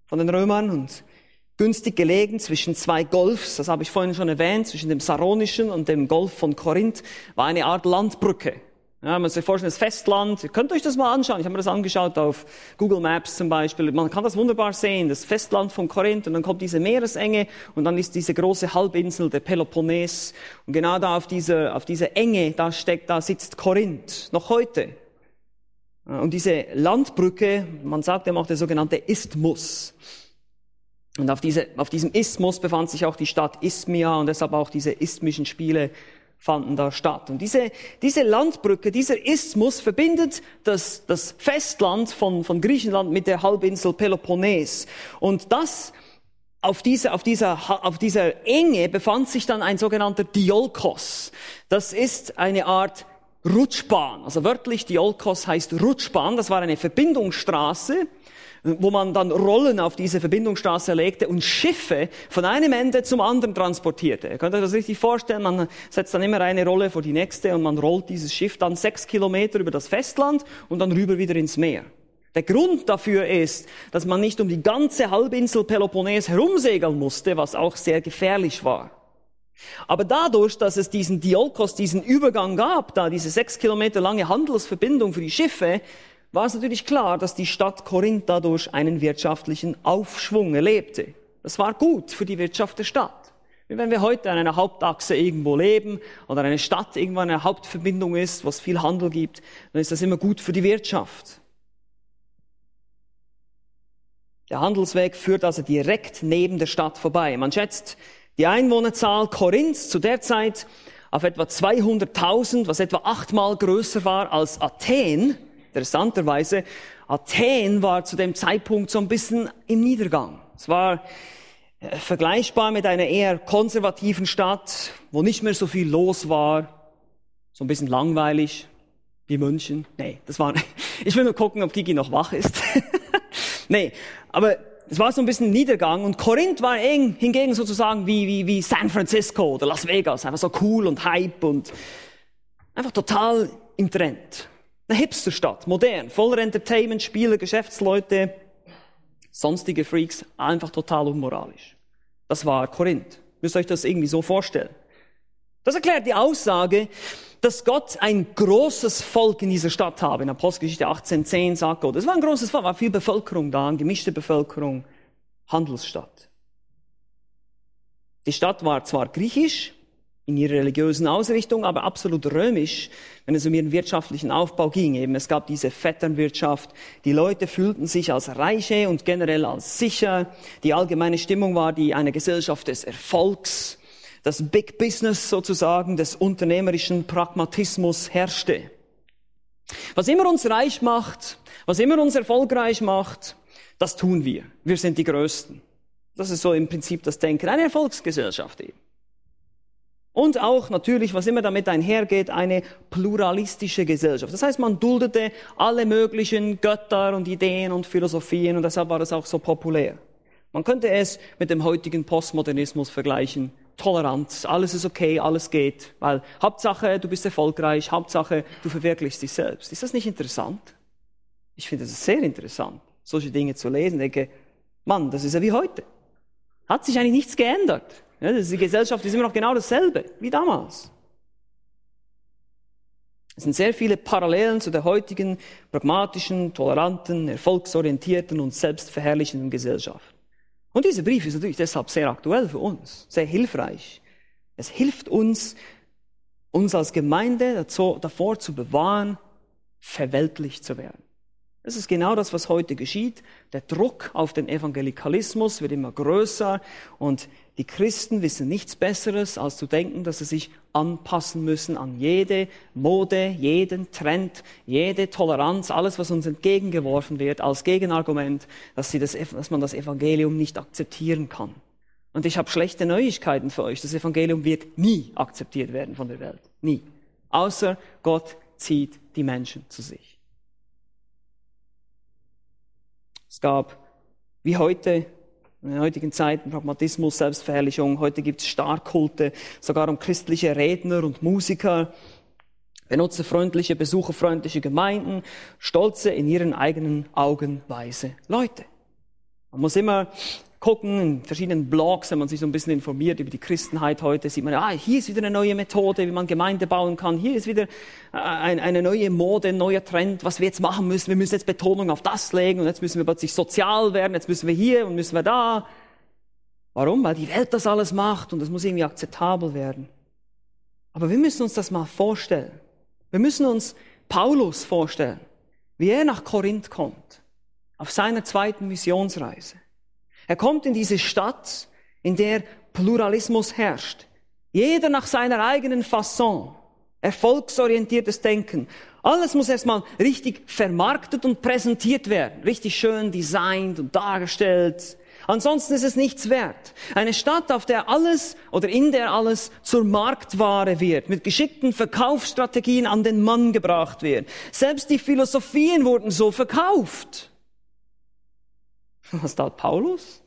von den Römern und günstig gelegen zwischen zwei Golfs, das habe ich vorhin schon erwähnt, zwischen dem Saronischen und dem Golf von Korinth, war eine Art Landbrücke. Ja, man muss sich vorstellen, das Festland, ihr könnt euch das mal anschauen, ich habe mir das angeschaut auf Google Maps zum Beispiel, man kann das wunderbar sehen, das Festland von Korinth und dann kommt diese Meeresenge und dann ist diese große Halbinsel, der Peloponnes und genau da auf dieser, auf dieser Enge, da steckt, da sitzt Korinth, noch heute. Und diese Landbrücke, man sagt ja auch der sogenannte Isthmus. Und auf, diese, auf diesem Isthmus befand sich auch die Stadt Isthmia und deshalb auch diese isthmischen Spiele fanden da statt. Und diese, diese Landbrücke, dieser Isthmus verbindet das, das Festland von, von Griechenland mit der Halbinsel Peloponnes. Und das, auf dieser, auf dieser, auf dieser Enge befand sich dann ein sogenannter Diolkos. Das ist eine Art Rutschbahn. Also wörtlich Diolkos heißt Rutschbahn. Das war eine Verbindungsstraße, wo man dann Rollen auf diese Verbindungsstraße legte und Schiffe von einem Ende zum anderen transportierte. Ihr könnt euch das richtig vorstellen, man setzt dann immer eine Rolle vor die nächste und man rollt dieses Schiff dann sechs Kilometer über das Festland und dann rüber wieder ins Meer. Der Grund dafür ist, dass man nicht um die ganze Halbinsel Peloponnes herumsegeln musste, was auch sehr gefährlich war. Aber dadurch, dass es diesen Diolkos, diesen Übergang gab, da diese sechs Kilometer lange Handelsverbindung für die Schiffe, war es natürlich klar, dass die Stadt Korinth dadurch einen wirtschaftlichen Aufschwung erlebte. Das war gut für die Wirtschaft der Stadt. Wie wenn wir heute an einer Hauptachse irgendwo leben oder eine Stadt irgendwo eine Hauptverbindung ist, wo es viel Handel gibt, dann ist das immer gut für die Wirtschaft. Der Handelsweg führt also direkt neben der Stadt vorbei. Man schätzt die Einwohnerzahl Korinths zu der Zeit auf etwa zweihunderttausend, was etwa achtmal größer war als Athen. Interessanterweise, Athen war zu dem Zeitpunkt so ein bisschen im Niedergang. Es war äh, vergleichbar mit einer eher konservativen Stadt, wo nicht mehr so viel los war. So ein bisschen langweilig, wie München. Nee, das war, ich will nur gucken, ob Kiki noch wach ist. Nee, aber es war so ein bisschen Niedergang und Korinth war eng, hingegen sozusagen wie, wie, wie San Francisco oder Las Vegas. Einfach so cool und Hype und einfach total im Trend. Eine Hipsterstadt, modern, voller Entertainment, Spiele, Geschäftsleute, sonstige Freaks, einfach total unmoralisch. Das war Korinth. Müsst ihr euch das irgendwie so vorstellen. Das erklärt die Aussage, dass Gott ein großes Volk in dieser Stadt habe. In Apostelgeschichte achtzehn zehn sagt Gott, es war ein großes Volk, war viel Bevölkerung da, eine gemischte Bevölkerung, Handelsstadt. Die Stadt war zwar griechisch, in ihrer religiösen Ausrichtung, aber absolut römisch, wenn es um ihren wirtschaftlichen Aufbau ging. Eben, es gab diese Vetternwirtschaft. Die Leute fühlten sich als Reiche und generell als sicher. Die allgemeine Stimmung war die eine Gesellschaft des Erfolgs. Das Big Business sozusagen des unternehmerischen Pragmatismus herrschte. Was immer uns reich macht, was immer uns erfolgreich macht, das tun wir. Wir sind die Größten. Das ist so im Prinzip das Denken. Eine Erfolgsgesellschaft eben. Und auch natürlich, was immer damit einhergeht, eine pluralistische Gesellschaft. Das heißt, man duldete alle möglichen Götter und Ideen und Philosophien und deshalb war das auch so populär. Man könnte es mit dem heutigen Postmodernismus vergleichen. Toleranz, alles ist okay, alles geht, weil Hauptsache, du bist erfolgreich, Hauptsache, du verwirklichst dich selbst. Ist das nicht interessant? Ich finde es sehr interessant, solche Dinge zu lesen. Ich denke, Mann, das ist ja wie heute. Hat sich eigentlich nichts geändert. Ja, die Gesellschaft ist immer noch genau dasselbe wie damals. Es sind sehr viele Parallelen zu der heutigen pragmatischen, toleranten, erfolgsorientierten und selbstverherrlichenden Gesellschaft. Und dieser Brief ist natürlich deshalb sehr aktuell für uns, sehr hilfreich. Es hilft uns, uns als Gemeinde dazu, davor zu bewahren, verweltlicht zu werden. Das ist genau das, was heute geschieht. Der Druck auf den Evangelikalismus wird immer größer und die Christen wissen nichts Besseres, als zu denken, dass sie sich anpassen müssen an jede Mode, jeden Trend, jede Toleranz, alles, was uns entgegengeworfen wird, als Gegenargument, dass, sie das, dass man das Evangelium nicht akzeptieren kann. Und ich habe schlechte Neuigkeiten für euch. Das Evangelium wird nie akzeptiert werden von der Welt. Nie. Außer Gott zieht die Menschen zu sich. Es gab, wie heute, in der heutigen Zeit, Pragmatismus, Selbstverherrlichung. Heute gibt es Starkulte, sogar um christliche Redner und Musiker, benutzerfreundliche, besucherfreundliche Gemeinden, stolze, in ihren eigenen Augen weise Leute. Man muss immer gucken, in verschiedenen Blogs, wenn man sich so ein bisschen informiert über die Christenheit heute, sieht man, ah, hier ist wieder eine neue Methode, wie man Gemeinde bauen kann. Hier ist wieder ein, eine neue Mode, ein neuer Trend, was wir jetzt machen müssen. Wir müssen jetzt Betonung auf das legen und jetzt müssen wir plötzlich sozial werden, jetzt müssen wir hier und müssen wir da. Warum? Weil die Welt das alles macht und das muss irgendwie akzeptabel werden. Aber wir müssen uns das mal vorstellen. Wir müssen uns Paulus vorstellen, wie er nach Korinth kommt, auf seiner zweiten Missionsreise. Er kommt in diese Stadt, in der Pluralismus herrscht. Jeder nach seiner eigenen Fasson. Erfolgsorientiertes Denken. Alles muss erstmal richtig vermarktet und präsentiert werden. Richtig schön designt und dargestellt. Ansonsten ist es nichts wert. Eine Stadt, auf der alles oder in der alles zur Marktware wird, mit geschickten Verkaufsstrategien an den Mann gebracht wird. Selbst die Philosophien wurden so verkauft. Was tat Paulus?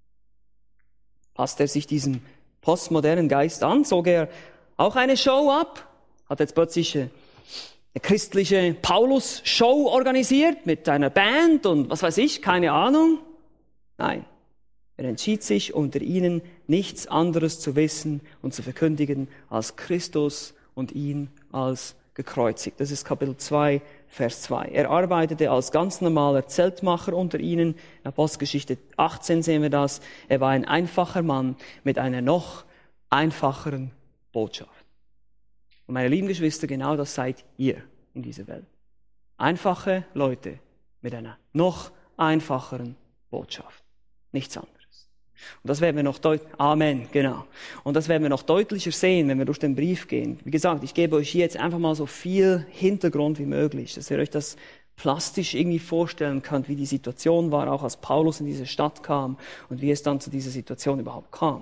Passt er sich diesem postmodernen Geist an? Zog er auch eine Show ab? Hat jetzt plötzlich eine christliche Paulus-Show organisiert mit einer Band und was weiß ich, keine Ahnung? Nein. Er entschied sich, unter ihnen nichts anderes zu wissen und zu verkündigen als Christus und ihn als gekreuzigt. Das ist Kapitel zwei, Vers zwei. Er arbeitete als ganz normaler Zeltmacher unter ihnen. In Apostelgeschichte achtzehn sehen wir das. Er war ein einfacher Mann mit einer noch einfacheren Botschaft. Und meine lieben Geschwister, genau das seid ihr in dieser Welt. Einfache Leute mit einer noch einfacheren Botschaft. Nichts anderes. Und das werden wir noch deutlich, Amen, genau. Und das werden wir noch deutlicher sehen, wenn wir durch den Brief gehen. Wie gesagt, ich gebe euch hier jetzt einfach mal so viel Hintergrund wie möglich, dass ihr euch das plastisch irgendwie vorstellen könnt, wie die Situation war, auch als Paulus in diese Stadt kam und wie es dann zu dieser Situation überhaupt kam.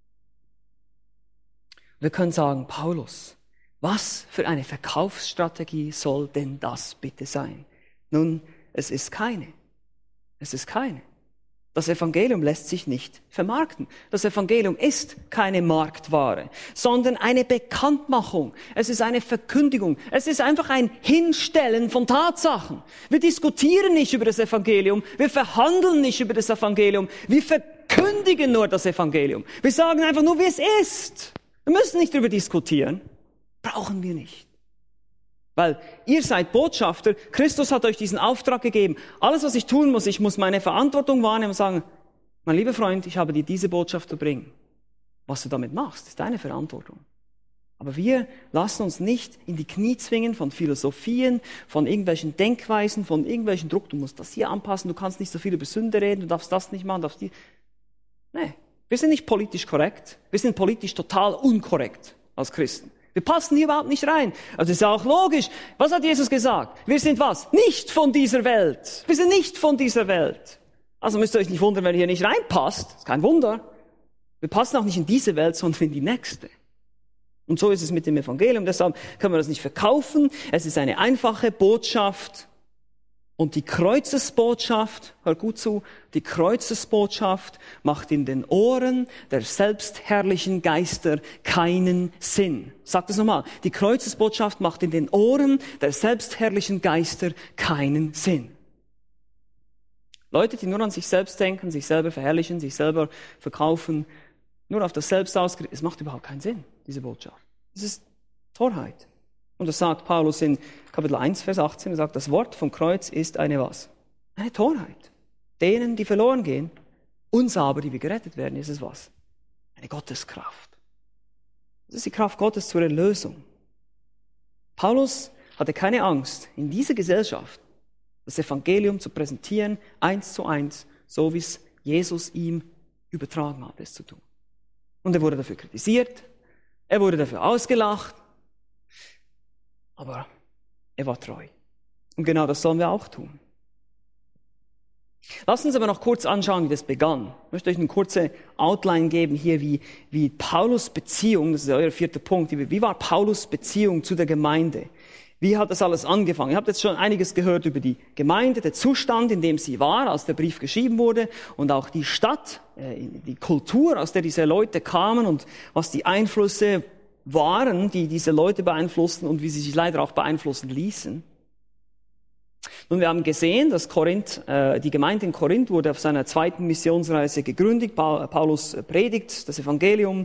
Wir können sagen, Paulus, was für eine Verkaufsstrategie soll denn das bitte sein? Nun, es ist keine. Es ist keine. Das Evangelium lässt sich nicht vermarkten. Das Evangelium ist keine Marktware, sondern eine Bekanntmachung. Es ist eine Verkündigung. Es ist einfach ein Hinstellen von Tatsachen. Wir diskutieren nicht über das Evangelium. Wir verhandeln nicht über das Evangelium. Wir verkündigen nur das Evangelium. Wir sagen einfach nur, wie es ist. Wir müssen nicht darüber diskutieren. Brauchen wir nicht. Weil ihr seid Botschafter, Christus hat euch diesen Auftrag gegeben. Alles, was ich tun muss, ich muss meine Verantwortung wahrnehmen und sagen, mein lieber Freund, ich habe dir diese Botschaft zu bringen. Was du damit machst, ist deine Verantwortung. Aber wir lassen uns nicht in die Knie zwingen von Philosophien, von irgendwelchen Denkweisen, von irgendwelchen Druck. Du musst das hier anpassen, du kannst nicht so viel über Sünde reden, du darfst das nicht machen, du darfst die... Nee, wir sind nicht politisch korrekt. Wir sind politisch total unkorrekt als Christen. Wir passen hier überhaupt nicht rein. Also das ist ja auch logisch. Was hat Jesus gesagt? Wir sind was? Nicht von dieser Welt. Wir sind nicht von dieser Welt. Also müsst ihr euch nicht wundern, wenn ihr hier nicht reinpasst. Das ist kein Wunder. Wir passen auch nicht in diese Welt, sondern in die nächste. Und so ist es mit dem Evangelium. Deshalb können wir das nicht verkaufen. Es ist eine einfache Botschaft. Und die Kreuzesbotschaft, hör gut zu, die Kreuzesbotschaft macht in den Ohren der selbstherrlichen Geister keinen Sinn. Sag das nochmal. Die Kreuzesbotschaft macht in den Ohren der selbstherrlichen Geister keinen Sinn. Leute, die nur an sich selbst denken, sich selber verherrlichen, sich selber verkaufen, nur auf das Selbst ausgerichtet, es macht überhaupt keinen Sinn, diese Botschaft. Es ist Torheit. Und das sagt Paulus in Kapitel eins, Vers achtzehn. Er sagt, das Wort vom Kreuz ist eine was? Eine Torheit. Denen, die verloren gehen, uns aber, die wir gerettet werden, ist es was? Eine Gotteskraft. Das ist die Kraft Gottes zur Erlösung. Paulus hatte keine Angst, in dieser Gesellschaft das Evangelium zu präsentieren, eins zu eins, so wie es Jesus ihm übertragen hat, es zu tun. Und er wurde dafür kritisiert, er wurde dafür ausgelacht, aber er war treu. Und genau das sollen wir auch tun. Lasst uns aber noch kurz anschauen, wie das begann. Ich möchte euch eine kurze Outline geben hier, wie, wie Paulus' Beziehung, das ist euer vierter Punkt, wie war Paulus' Beziehung zu der Gemeinde? Wie hat das alles angefangen? Ihr habt jetzt schon einiges gehört über die Gemeinde, der Zustand, in dem sie war, als der Brief geschrieben wurde, und auch die Stadt, die Kultur, aus der diese Leute kamen und was die Einflüsse waren, die diese Leute beeinflussten und wie sie sich leider auch beeinflussen ließen. Und wir haben gesehen, dass Korinth, äh, die Gemeinde in Korinth wurde auf seiner zweiten Missionsreise gegründet. Paulus predigt das Evangelium.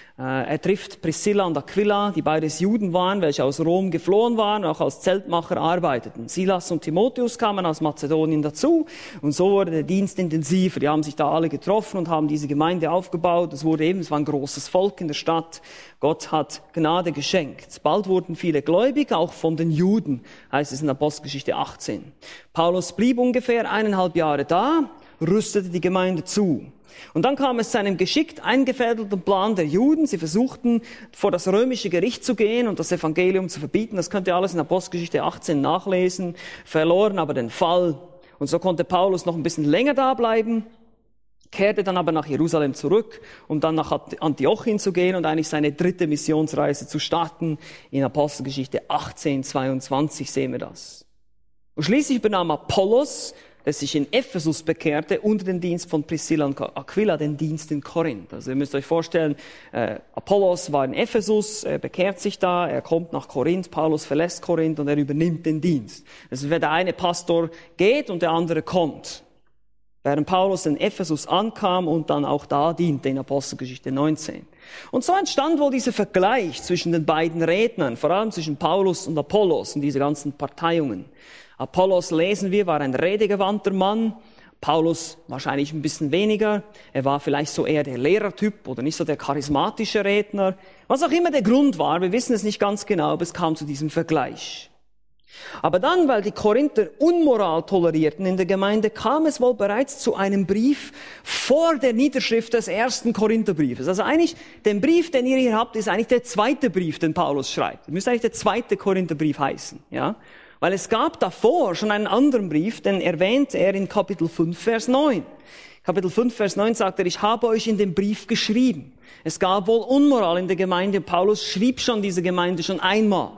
Er trifft Priscilla und Aquila, die beides Juden waren, welche aus Rom geflohen waren und auch als Zeltmacher arbeiteten. Silas und Timotheus kamen aus Mazedonien dazu und so wurde der Dienst intensiver. Die haben sich da alle getroffen und haben diese Gemeinde aufgebaut. Es wurde eben, es war ein großes Volk in der Stadt. Gott hat Gnade geschenkt. Bald wurden viele gläubig, auch von den Juden, heißt es in Apostelgeschichte achtzehn. Paulus blieb ungefähr eineinhalb Jahre da, rüstete die Gemeinde zu. Und dann kam es zu einem geschickt eingefädelten Plan der Juden. Sie versuchten, vor das römische Gericht zu gehen und das Evangelium zu verbieten. Das könnt ihr alles in Apostelgeschichte achtzehn nachlesen. Verloren aber den Fall. Und so konnte Paulus noch ein bisschen länger da bleiben, kehrte dann aber nach Jerusalem zurück, um dann nach Antiochien zu gehen und eigentlich seine dritte Missionsreise zu starten. In Apostelgeschichte achtzehn, zweiundzwanzig sehen wir das. Und schließlich übernahm Apollos, der sich in Ephesus bekehrte, unter den Dienst von Priscilla und Aquila, den Dienst in Korinth. Also ihr müsst euch vorstellen, äh, Apollos war in Ephesus, er bekehrt sich da, er kommt nach Korinth, Paulus verlässt Korinth und er übernimmt den Dienst. Also wenn der eine Pastor geht und der andere kommt. Während Paulus in Ephesus ankam und dann auch da diente in Apostelgeschichte neunzehn. Und so entstand wohl dieser Vergleich zwischen den beiden Rednern, vor allem zwischen Paulus und Apollos und diese ganzen Parteiungen. Apollos, lesen wir, war ein redegewandter Mann. Paulus wahrscheinlich ein bisschen weniger. Er war vielleicht so eher der Lehrertyp oder nicht so der charismatische Redner. Was auch immer der Grund war, wir wissen es nicht ganz genau, aber es kam zu diesem Vergleich. Aber dann, weil die Korinther Unmoral tolerierten in der Gemeinde, kam es wohl bereits zu einem Brief vor der Niederschrift des ersten Korintherbriefes. Also eigentlich, den Brief, den ihr hier habt, ist eigentlich der zweite Brief, den Paulus schreibt. Das müsste eigentlich der zweite Korintherbrief heißen, ja. Weil es gab davor schon einen anderen Brief, den erwähnt er in Kapitel fünf, Vers neun. Kapitel fünf, Vers neun sagt er, ich habe euch in dem Brief geschrieben. Es gab wohl Unmoral in der Gemeinde. Paulus schrieb schon diese Gemeinde schon einmal.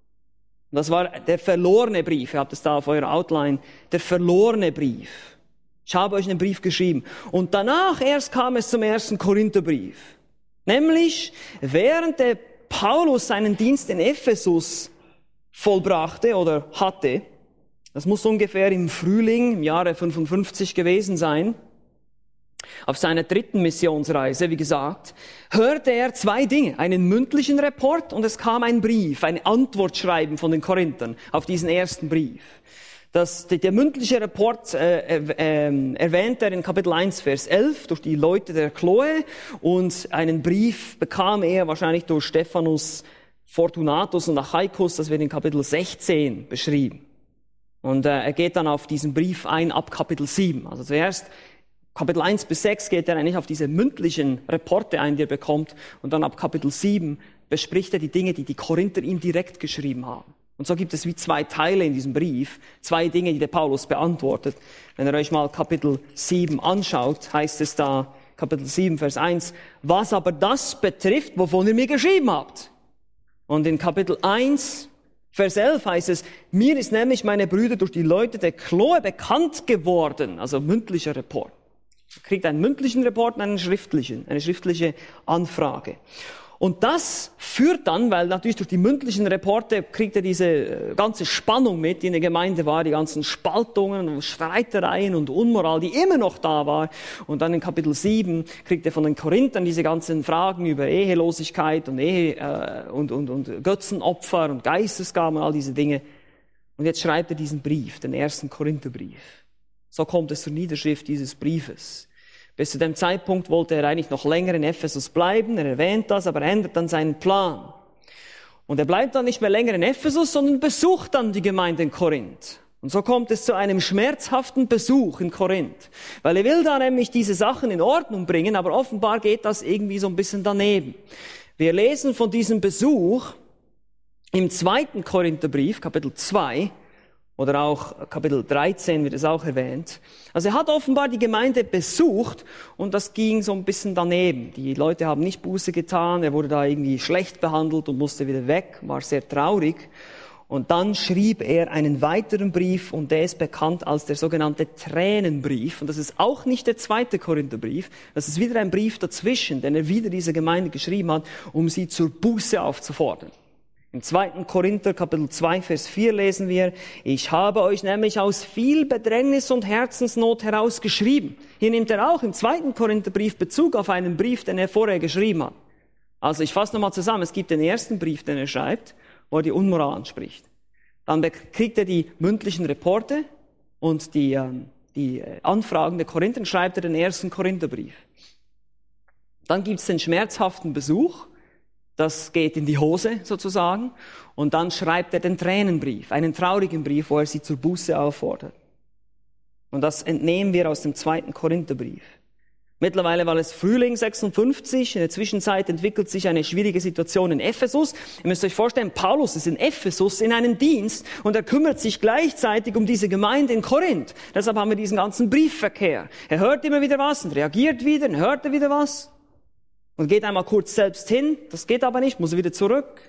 Das war der verlorene Brief. Ihr habt es da auf eurer Outline. Der verlorene Brief. Ich habe euch einen Brief geschrieben. Und danach erst kam es zum ersten Korintherbrief. Nämlich, während der Paulus seinen Dienst in Ephesus vollbrachte oder hatte, das muss ungefähr im Frühling, im Jahre fünfundfünfzig gewesen sein, auf seiner dritten Missionsreise, wie gesagt, hörte er zwei Dinge, einen mündlichen Report und es kam ein Brief, ein Antwortschreiben von den Korinthern auf diesen ersten Brief. Das, der mündliche Report äh, äh, erwähnt er in Kapitel eins, Vers elf, durch die Leute der Chloe und einen Brief bekam er wahrscheinlich durch Stephanus Fortunatus und Achaicus, das wird in Kapitel sechzehn beschrieben. Und äh, er geht dann auf diesen Brief ein ab Kapitel sieben. Also zuerst Kapitel eins bis sechs geht er eigentlich auf diese mündlichen Reporte ein, die er bekommt. Und dann ab Kapitel sieben bespricht er die Dinge, die die Korinther ihm direkt geschrieben haben. Und so gibt es wie zwei Teile in diesem Brief, zwei Dinge, die der Paulus beantwortet. Wenn ihr euch mal Kapitel sieben anschaut, heißt es da, Kapitel sieben, Vers eins, was aber das betrifft, wovon ihr mir geschrieben habt. Und in Kapitel eins, Vers elf heißt es, mir ist nämlich, meine Brüder, durch die Leute der Chloe bekannt geworden, also mündlicher Report. Er kriegt einen mündlichen Report und einen schriftlichen, eine schriftliche Anfrage. Und das führt dann, weil natürlich durch die mündlichen Reporte kriegt er diese ganze Spannung mit, die in der Gemeinde war, die ganzen Spaltungen und Streitereien und Unmoral, die immer noch da war. Und dann in Kapitel sieben kriegt er von den Korinthern diese ganzen Fragen über Ehelosigkeit und Ehe äh, und, und, und Götzenopfer und Geistesgaben und all diese Dinge. Und jetzt schreibt er diesen Brief, den ersten Korintherbrief. So kommt es zur Niederschrift dieses Briefes. Bis zu dem Zeitpunkt wollte er eigentlich noch länger in Ephesus bleiben. Er erwähnt das, aber er ändert dann seinen Plan. Und er bleibt dann nicht mehr länger in Ephesus, sondern besucht dann die Gemeinde in Korinth. Und so kommt es zu einem schmerzhaften Besuch in Korinth. Weil er will da nämlich diese Sachen in Ordnung bringen, aber offenbar geht das irgendwie so ein bisschen daneben. Wir lesen von diesem Besuch im zweiten Korintherbrief, Kapitel zwei, oder auch Kapitel dreizehn wird es auch erwähnt. Also er hat offenbar die Gemeinde besucht und das ging so ein bisschen daneben. Die Leute haben nicht Buße getan, er wurde da irgendwie schlecht behandelt und musste wieder weg, war sehr traurig. Und dann schrieb er einen weiteren Brief und der ist bekannt als der sogenannte Tränenbrief. Und das ist auch nicht der zweite Korintherbrief, das ist wieder ein Brief dazwischen, den er wieder dieser Gemeinde geschrieben hat, um sie zur Buße aufzufordern. Im zweiten Korinther, Kapitel zwei, Vers vier lesen wir, ich habe euch nämlich aus viel Bedrängnis und Herzensnot heraus geschrieben. Hier nimmt er auch im zweiten Korintherbrief Bezug auf einen Brief, den er vorher geschrieben hat. Also ich fasse nochmal zusammen, es gibt den ersten Brief, den er schreibt, wo er die Unmoral anspricht. Dann kriegt er die mündlichen Reporte und die, ähm, die Anfragen der Korinther, schreibt er den ersten Korintherbrief. Dann gibt es den schmerzhaften Besuch, das geht in die Hose sozusagen, und dann schreibt er den Tränenbrief, einen traurigen Brief, wo er sie zur Buße auffordert. Und das entnehmen wir aus dem zweiten Korintherbrief. Mittlerweile war es Frühling sechsundfünfzig, in der Zwischenzeit entwickelt sich eine schwierige Situation in Ephesus. Ihr müsst euch vorstellen, Paulus ist in Ephesus in einem Dienst und er kümmert sich gleichzeitig um diese Gemeinde in Korinth. Deshalb haben wir diesen ganzen Briefverkehr. Er hört immer wieder was und reagiert wieder und hört er wieder was und geht einmal kurz selbst hin. Das geht aber nicht, muss er wieder zurück.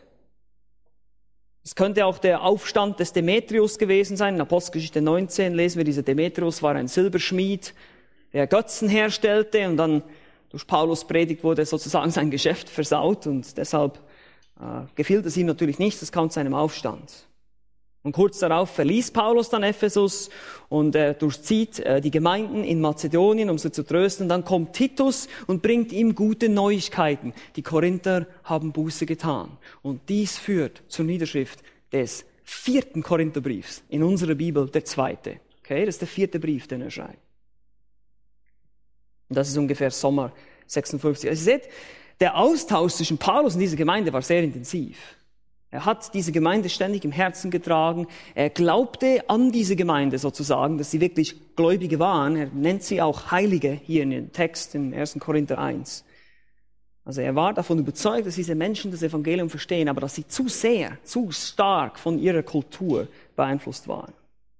Es könnte auch der Aufstand des Demetrius gewesen sein. In Apostelgeschichte neunzehn lesen wir, dieser Demetrius war ein Silberschmied, der Götzen herstellte, und dann durch Paulus' Predigt wurde sozusagen sein Geschäft versaut und deshalb äh, gefiel es ihm natürlich nicht, es kam zu einem Aufstand. Und kurz darauf verließ Paulus dann Ephesus und er durchzieht äh, die Gemeinden in Mazedonien, um sie zu trösten. Dann kommt Titus und bringt ihm gute Neuigkeiten. Die Korinther haben Buße getan. Und dies führt zur Niederschrift des vierten Korintherbriefs, in unserer Bibel der zweite. Okay, das ist der vierte Brief, den er schreibt. Und das ist ungefähr Sommer sechsundfünfzig. Also ihr seht, der Austausch zwischen Paulus und dieser Gemeinde war sehr intensiv. Er hat diese Gemeinde ständig im Herzen getragen. Er glaubte an diese Gemeinde sozusagen, dass sie wirklich Gläubige waren. Er nennt sie auch Heilige hier in dem Text im ersten Korinther eins. Also er war davon überzeugt, dass diese Menschen das Evangelium verstehen, aber dass sie zu sehr, zu stark von ihrer Kultur beeinflusst waren.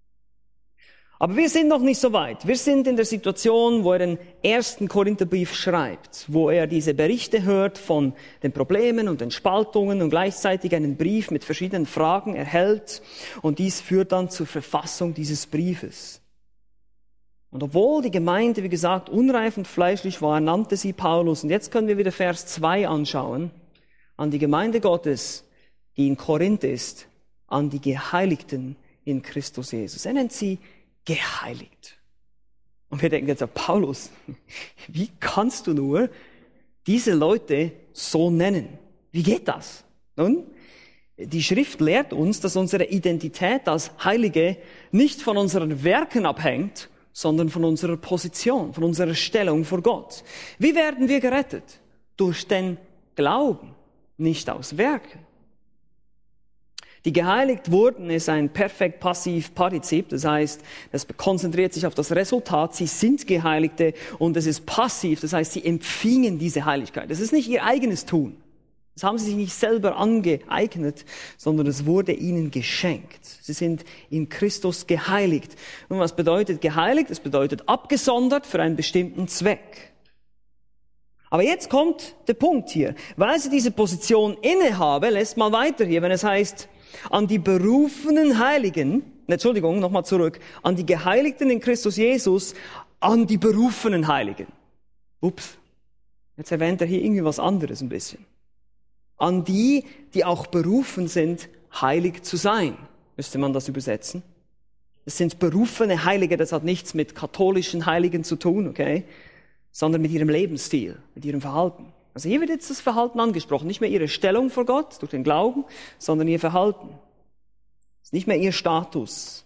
Aber wir sind noch nicht so weit. Wir sind in der Situation, wo er den ersten Korintherbrief schreibt, wo er diese Berichte hört von den Problemen und den Spaltungen und gleichzeitig einen Brief mit verschiedenen Fragen erhält. Und dies führt dann zur Verfassung dieses Briefes. Und obwohl die Gemeinde, wie gesagt, unreif und fleischlich war, nannte sie Paulus. Und jetzt können wir wieder Vers zwei anschauen. An die Gemeinde Gottes, die in Korinth ist, an die Geheiligten in Christus Jesus. Er nennt sie geheiligt. Und wir denken jetzt, Paulus, wie kannst du nur diese Leute so nennen? Wie geht das? Nun, die Schrift lehrt uns, dass unsere Identität als Heilige nicht von unseren Werken abhängt, sondern von unserer Position, von unserer Stellung vor Gott. Wie werden wir gerettet? Durch den Glauben, nicht aus Werken. Die geheiligt wurden ist ein Perfekt-Passiv-Partizip, das heißt, es konzentriert sich auf das Resultat, sie sind Geheiligte, und es ist passiv, das heißt, sie empfingen diese Heiligkeit. Das ist nicht ihr eigenes Tun. Das haben sie sich nicht selber angeeignet, sondern es wurde ihnen geschenkt. Sie sind in Christus geheiligt. Und was bedeutet geheiligt? Es bedeutet abgesondert für einen bestimmten Zweck. Aber jetzt kommt der Punkt hier. Weil sie diese Position innehabe, lässt mal weiter hier, wenn es heißt, an die berufenen Heiligen, Entschuldigung, nochmal zurück, an die Geheiligten in Christus Jesus, an die berufenen Heiligen. Ups, jetzt erwähnt er hier irgendwie was anderes ein bisschen. An die, die auch berufen sind, heilig zu sein, müsste man das übersetzen. Es sind berufene Heilige, das hat nichts mit katholischen Heiligen zu tun, okay, sondern mit ihrem Lebensstil, mit ihrem Verhalten. Also hier wird jetzt das Verhalten angesprochen, nicht mehr ihre Stellung vor Gott durch den Glauben, sondern ihr Verhalten. Es ist nicht mehr ihr Status.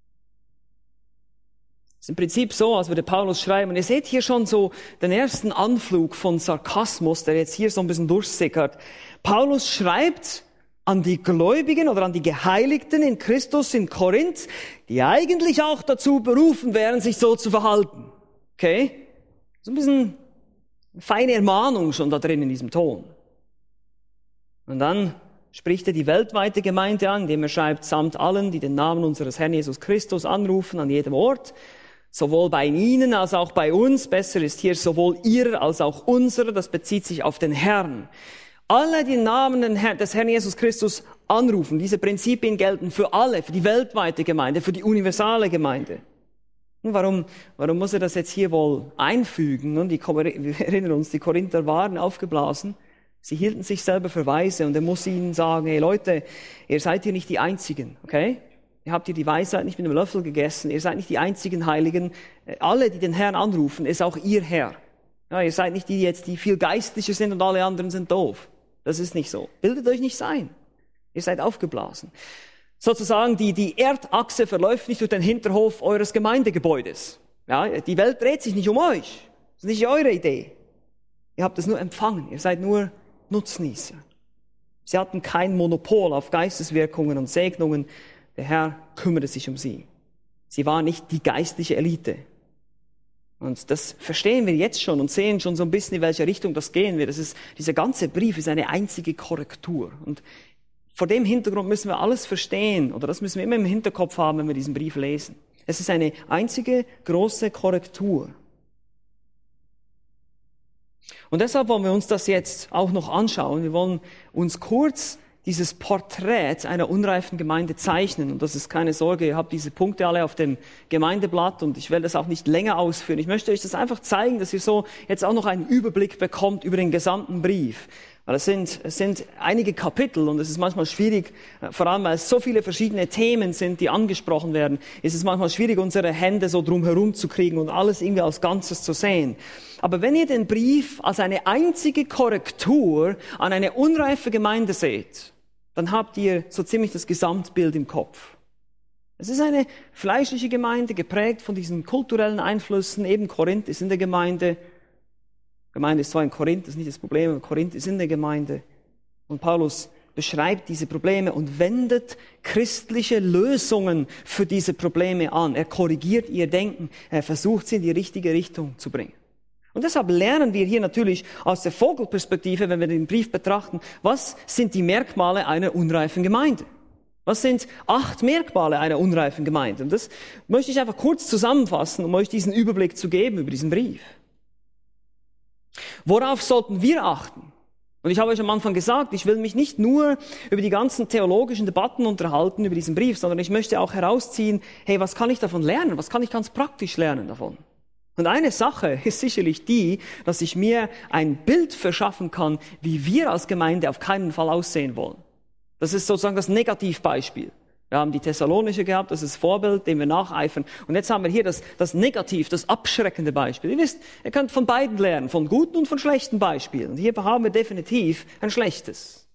Es ist im Prinzip so, als würde Paulus schreiben, und ihr seht hier schon so den ersten Anflug von Sarkasmus, der jetzt hier so ein bisschen durchsickert. Paulus schreibt an die Gläubigen oder an die Geheiligten in Christus in Korinth, die eigentlich auch dazu berufen wären, sich so zu verhalten. Okay? So ein bisschen feine Ermahnung schon da drin in diesem Ton. Und dann spricht er die weltweite Gemeinde an, indem er schreibt, samt allen, die den Namen unseres Herrn Jesus Christus anrufen, an jedem Ort, sowohl bei ihnen als auch bei uns. Besser ist hier sowohl ihrer als auch unserer, das bezieht sich auf den Herrn. Alle, die den Namen des Herrn Jesus Christus anrufen, diese Prinzipien gelten für alle, für die weltweite Gemeinde, für die universale Gemeinde. Und warum, warum muss er das jetzt hier wohl einfügen? Und die, wir erinnern uns, die Korinther waren aufgeblasen. Sie hielten sich selber für weise und er muss ihnen sagen, hey Leute, ihr seid hier nicht die Einzigen, okay? Ihr habt hier die Weisheit nicht mit einem Löffel gegessen, ihr seid nicht die einzigen Heiligen. Alle, die den Herrn anrufen, ist auch ihr Herr. Ja, ihr seid nicht die jetzt, die viel geistlicher sind und alle anderen sind doof. Das ist nicht so. Bildet euch nicht ein. Ihr seid aufgeblasen. Sozusagen die, die Erdachse verläuft nicht durch den Hinterhof eures Gemeindegebäudes. Ja, die Welt dreht sich nicht um euch. Das ist nicht eure Idee. Ihr habt es nur empfangen. Ihr seid nur Nutznießer. Sie hatten kein Monopol auf Geisteswirkungen und Segnungen. Der Herr kümmerte sich um sie. Sie waren nicht die geistliche Elite. Und das verstehen wir jetzt schon und sehen schon so ein bisschen, in welche Richtung das gehen wird. Das ist, dieser ganze Brief ist eine einzige Korrektur. Und vor dem Hintergrund müssen wir alles verstehen, oder das müssen wir immer im Hinterkopf haben, wenn wir diesen Brief lesen. Es ist eine einzige große Korrektur. Und deshalb wollen wir uns das jetzt auch noch anschauen. Wir wollen uns kurz dieses Porträt einer unreifen Gemeinde zeichnen. Und das ist keine Sorge, ihr habt diese Punkte alle auf dem Gemeindeblatt und ich werde das auch nicht länger ausführen. Ich möchte euch das einfach zeigen, dass ihr so jetzt auch noch einen Überblick bekommt über den gesamten Brief. Weil es sind, es sind einige Kapitel und es ist manchmal schwierig, vor allem weil es so viele verschiedene Themen sind, die angesprochen werden, ist es manchmal schwierig, unsere Hände so drumherum zu kriegen und alles irgendwie als Ganzes zu sehen. Aber wenn ihr den Brief als eine einzige Korrektur an eine unreife Gemeinde seht, dann habt ihr so ziemlich das Gesamtbild im Kopf. Es ist eine fleischliche Gemeinde, geprägt von diesen kulturellen Einflüssen. Eben Korinth ist in der Gemeinde. Gemeinde ist zwar in Korinth, das ist nicht das Problem, aber Korinth ist in der Gemeinde. Und Paulus beschreibt diese Probleme und wendet christliche Lösungen für diese Probleme an. Er korrigiert ihr Denken, er versucht sie in die richtige Richtung zu bringen. Und deshalb lernen wir hier natürlich aus der Vogelperspektive, wenn wir den Brief betrachten, was sind die Merkmale einer unreifen Gemeinde? Was sind acht Merkmale einer unreifen Gemeinde? Und das möchte ich einfach kurz zusammenfassen, um euch diesen Überblick zu geben über diesen Brief. Worauf sollten wir achten? Und ich habe euch am Anfang gesagt, ich will mich nicht nur über die ganzen theologischen Debatten unterhalten, über diesen Brief, sondern ich möchte auch herausziehen, hey, was kann ich davon lernen? Was kann ich ganz praktisch lernen davon? Und eine Sache ist sicherlich die, dass ich mir ein Bild verschaffen kann, wie wir als Gemeinde auf keinen Fall aussehen wollen. Das ist sozusagen das Negativbeispiel. Wir haben die Thessalonische gehabt, das ist das Vorbild, dem wir nacheifern. Und jetzt haben wir hier das, das Negativ, das abschreckende Beispiel. Ihr wisst, ihr könnt von beiden lernen, von guten und von schlechten Beispielen. Und hier haben wir definitiv ein schlechtes.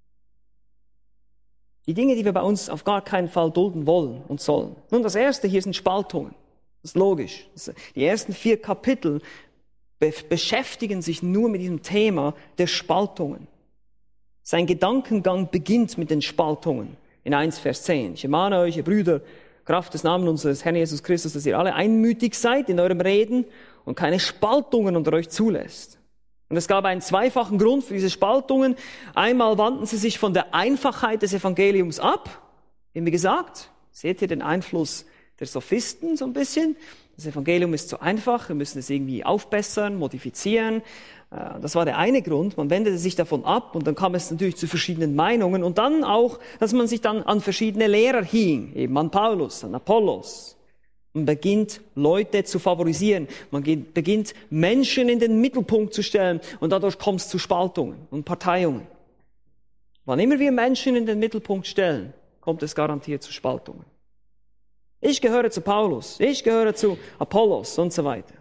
Die Dinge, die wir bei uns auf gar keinen Fall dulden wollen und sollen. Nun, das erste hier sind Spaltungen. Das ist logisch. Die ersten vier Kapitel be- beschäftigen sich nur mit diesem Thema der Spaltungen. Sein Gedankengang beginnt mit den Spaltungen. In eins Vers zehn. Ich ermahne euch, ihr Brüder, Kraft des Namens unseres Herrn Jesus Christus, dass ihr alle einmütig seid in eurem Reden und keine Spaltungen unter euch zulässt. Und es gab einen zweifachen Grund für diese Spaltungen. Einmal wandten sie sich von der Einfachheit des Evangeliums ab. Wie gesagt, seht ihr den Einfluss der Sophisten so ein bisschen? Das Evangelium ist zu einfach, wir müssen es irgendwie aufbessern, modifizieren. Das war der eine Grund, man wendete sich davon ab und dann kam es natürlich zu verschiedenen Meinungen und dann auch, dass man sich dann an verschiedene Lehrer hing, eben an Paulus, an Apollos. Man beginnt Leute zu favorisieren, man beginnt Menschen in den Mittelpunkt zu stellen und dadurch kommt es zu Spaltungen und Parteiungen. Wann immer wir Menschen in den Mittelpunkt stellen, kommt es garantiert zu Spaltungen. Ich gehöre zu Paulus, ich gehöre zu Apollos und so weiter.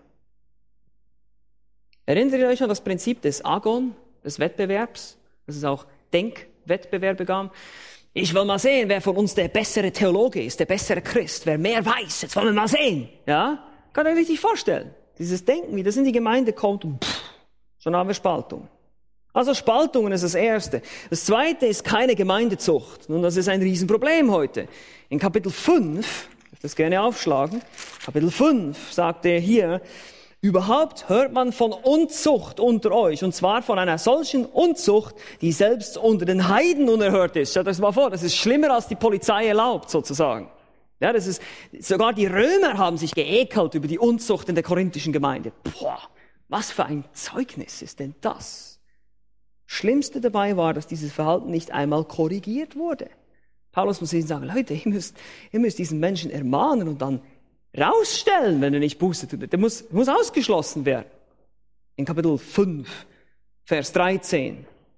Erinnert ihr euch an das Prinzip des Agon, des Wettbewerbs, dass es auch Denkwettbewerbe gab? Ich will mal sehen, wer von uns der bessere Theologe ist, der bessere Christ, wer mehr weiß. Jetzt wollen wir mal sehen. Ja? Kann ihr euch richtig vorstellen. Dieses Denken, wie das in die Gemeinde kommt, und pff, schon haben wir Spaltung. Also Spaltungen ist das Erste. Das Zweite ist keine Gemeindezucht. Nun, das ist ein Riesenproblem heute. In Kapitel fünf, ich darf das gerne aufschlagen, Kapitel fünf sagt er hier, überhaupt hört man von Unzucht unter euch, und zwar von einer solchen Unzucht, die selbst unter den Heiden unerhört ist. Stellt euch das mal vor, das ist schlimmer, als die Polizei erlaubt, sozusagen. Ja, das ist, sogar die Römer haben sich geekelt über die Unzucht in der korinthischen Gemeinde. Boah, was für ein Zeugnis ist denn das? Schlimmste dabei war, dass dieses Verhalten nicht einmal korrigiert wurde. Paulus muss ihnen sagen, Leute, ihr müsst, ihr müsst diesen Menschen ermahnen und dann rausstellen, wenn er nicht Buße tut. Der muss, muss ausgeschlossen werden. In Kapitel fünf, Vers dreizehn.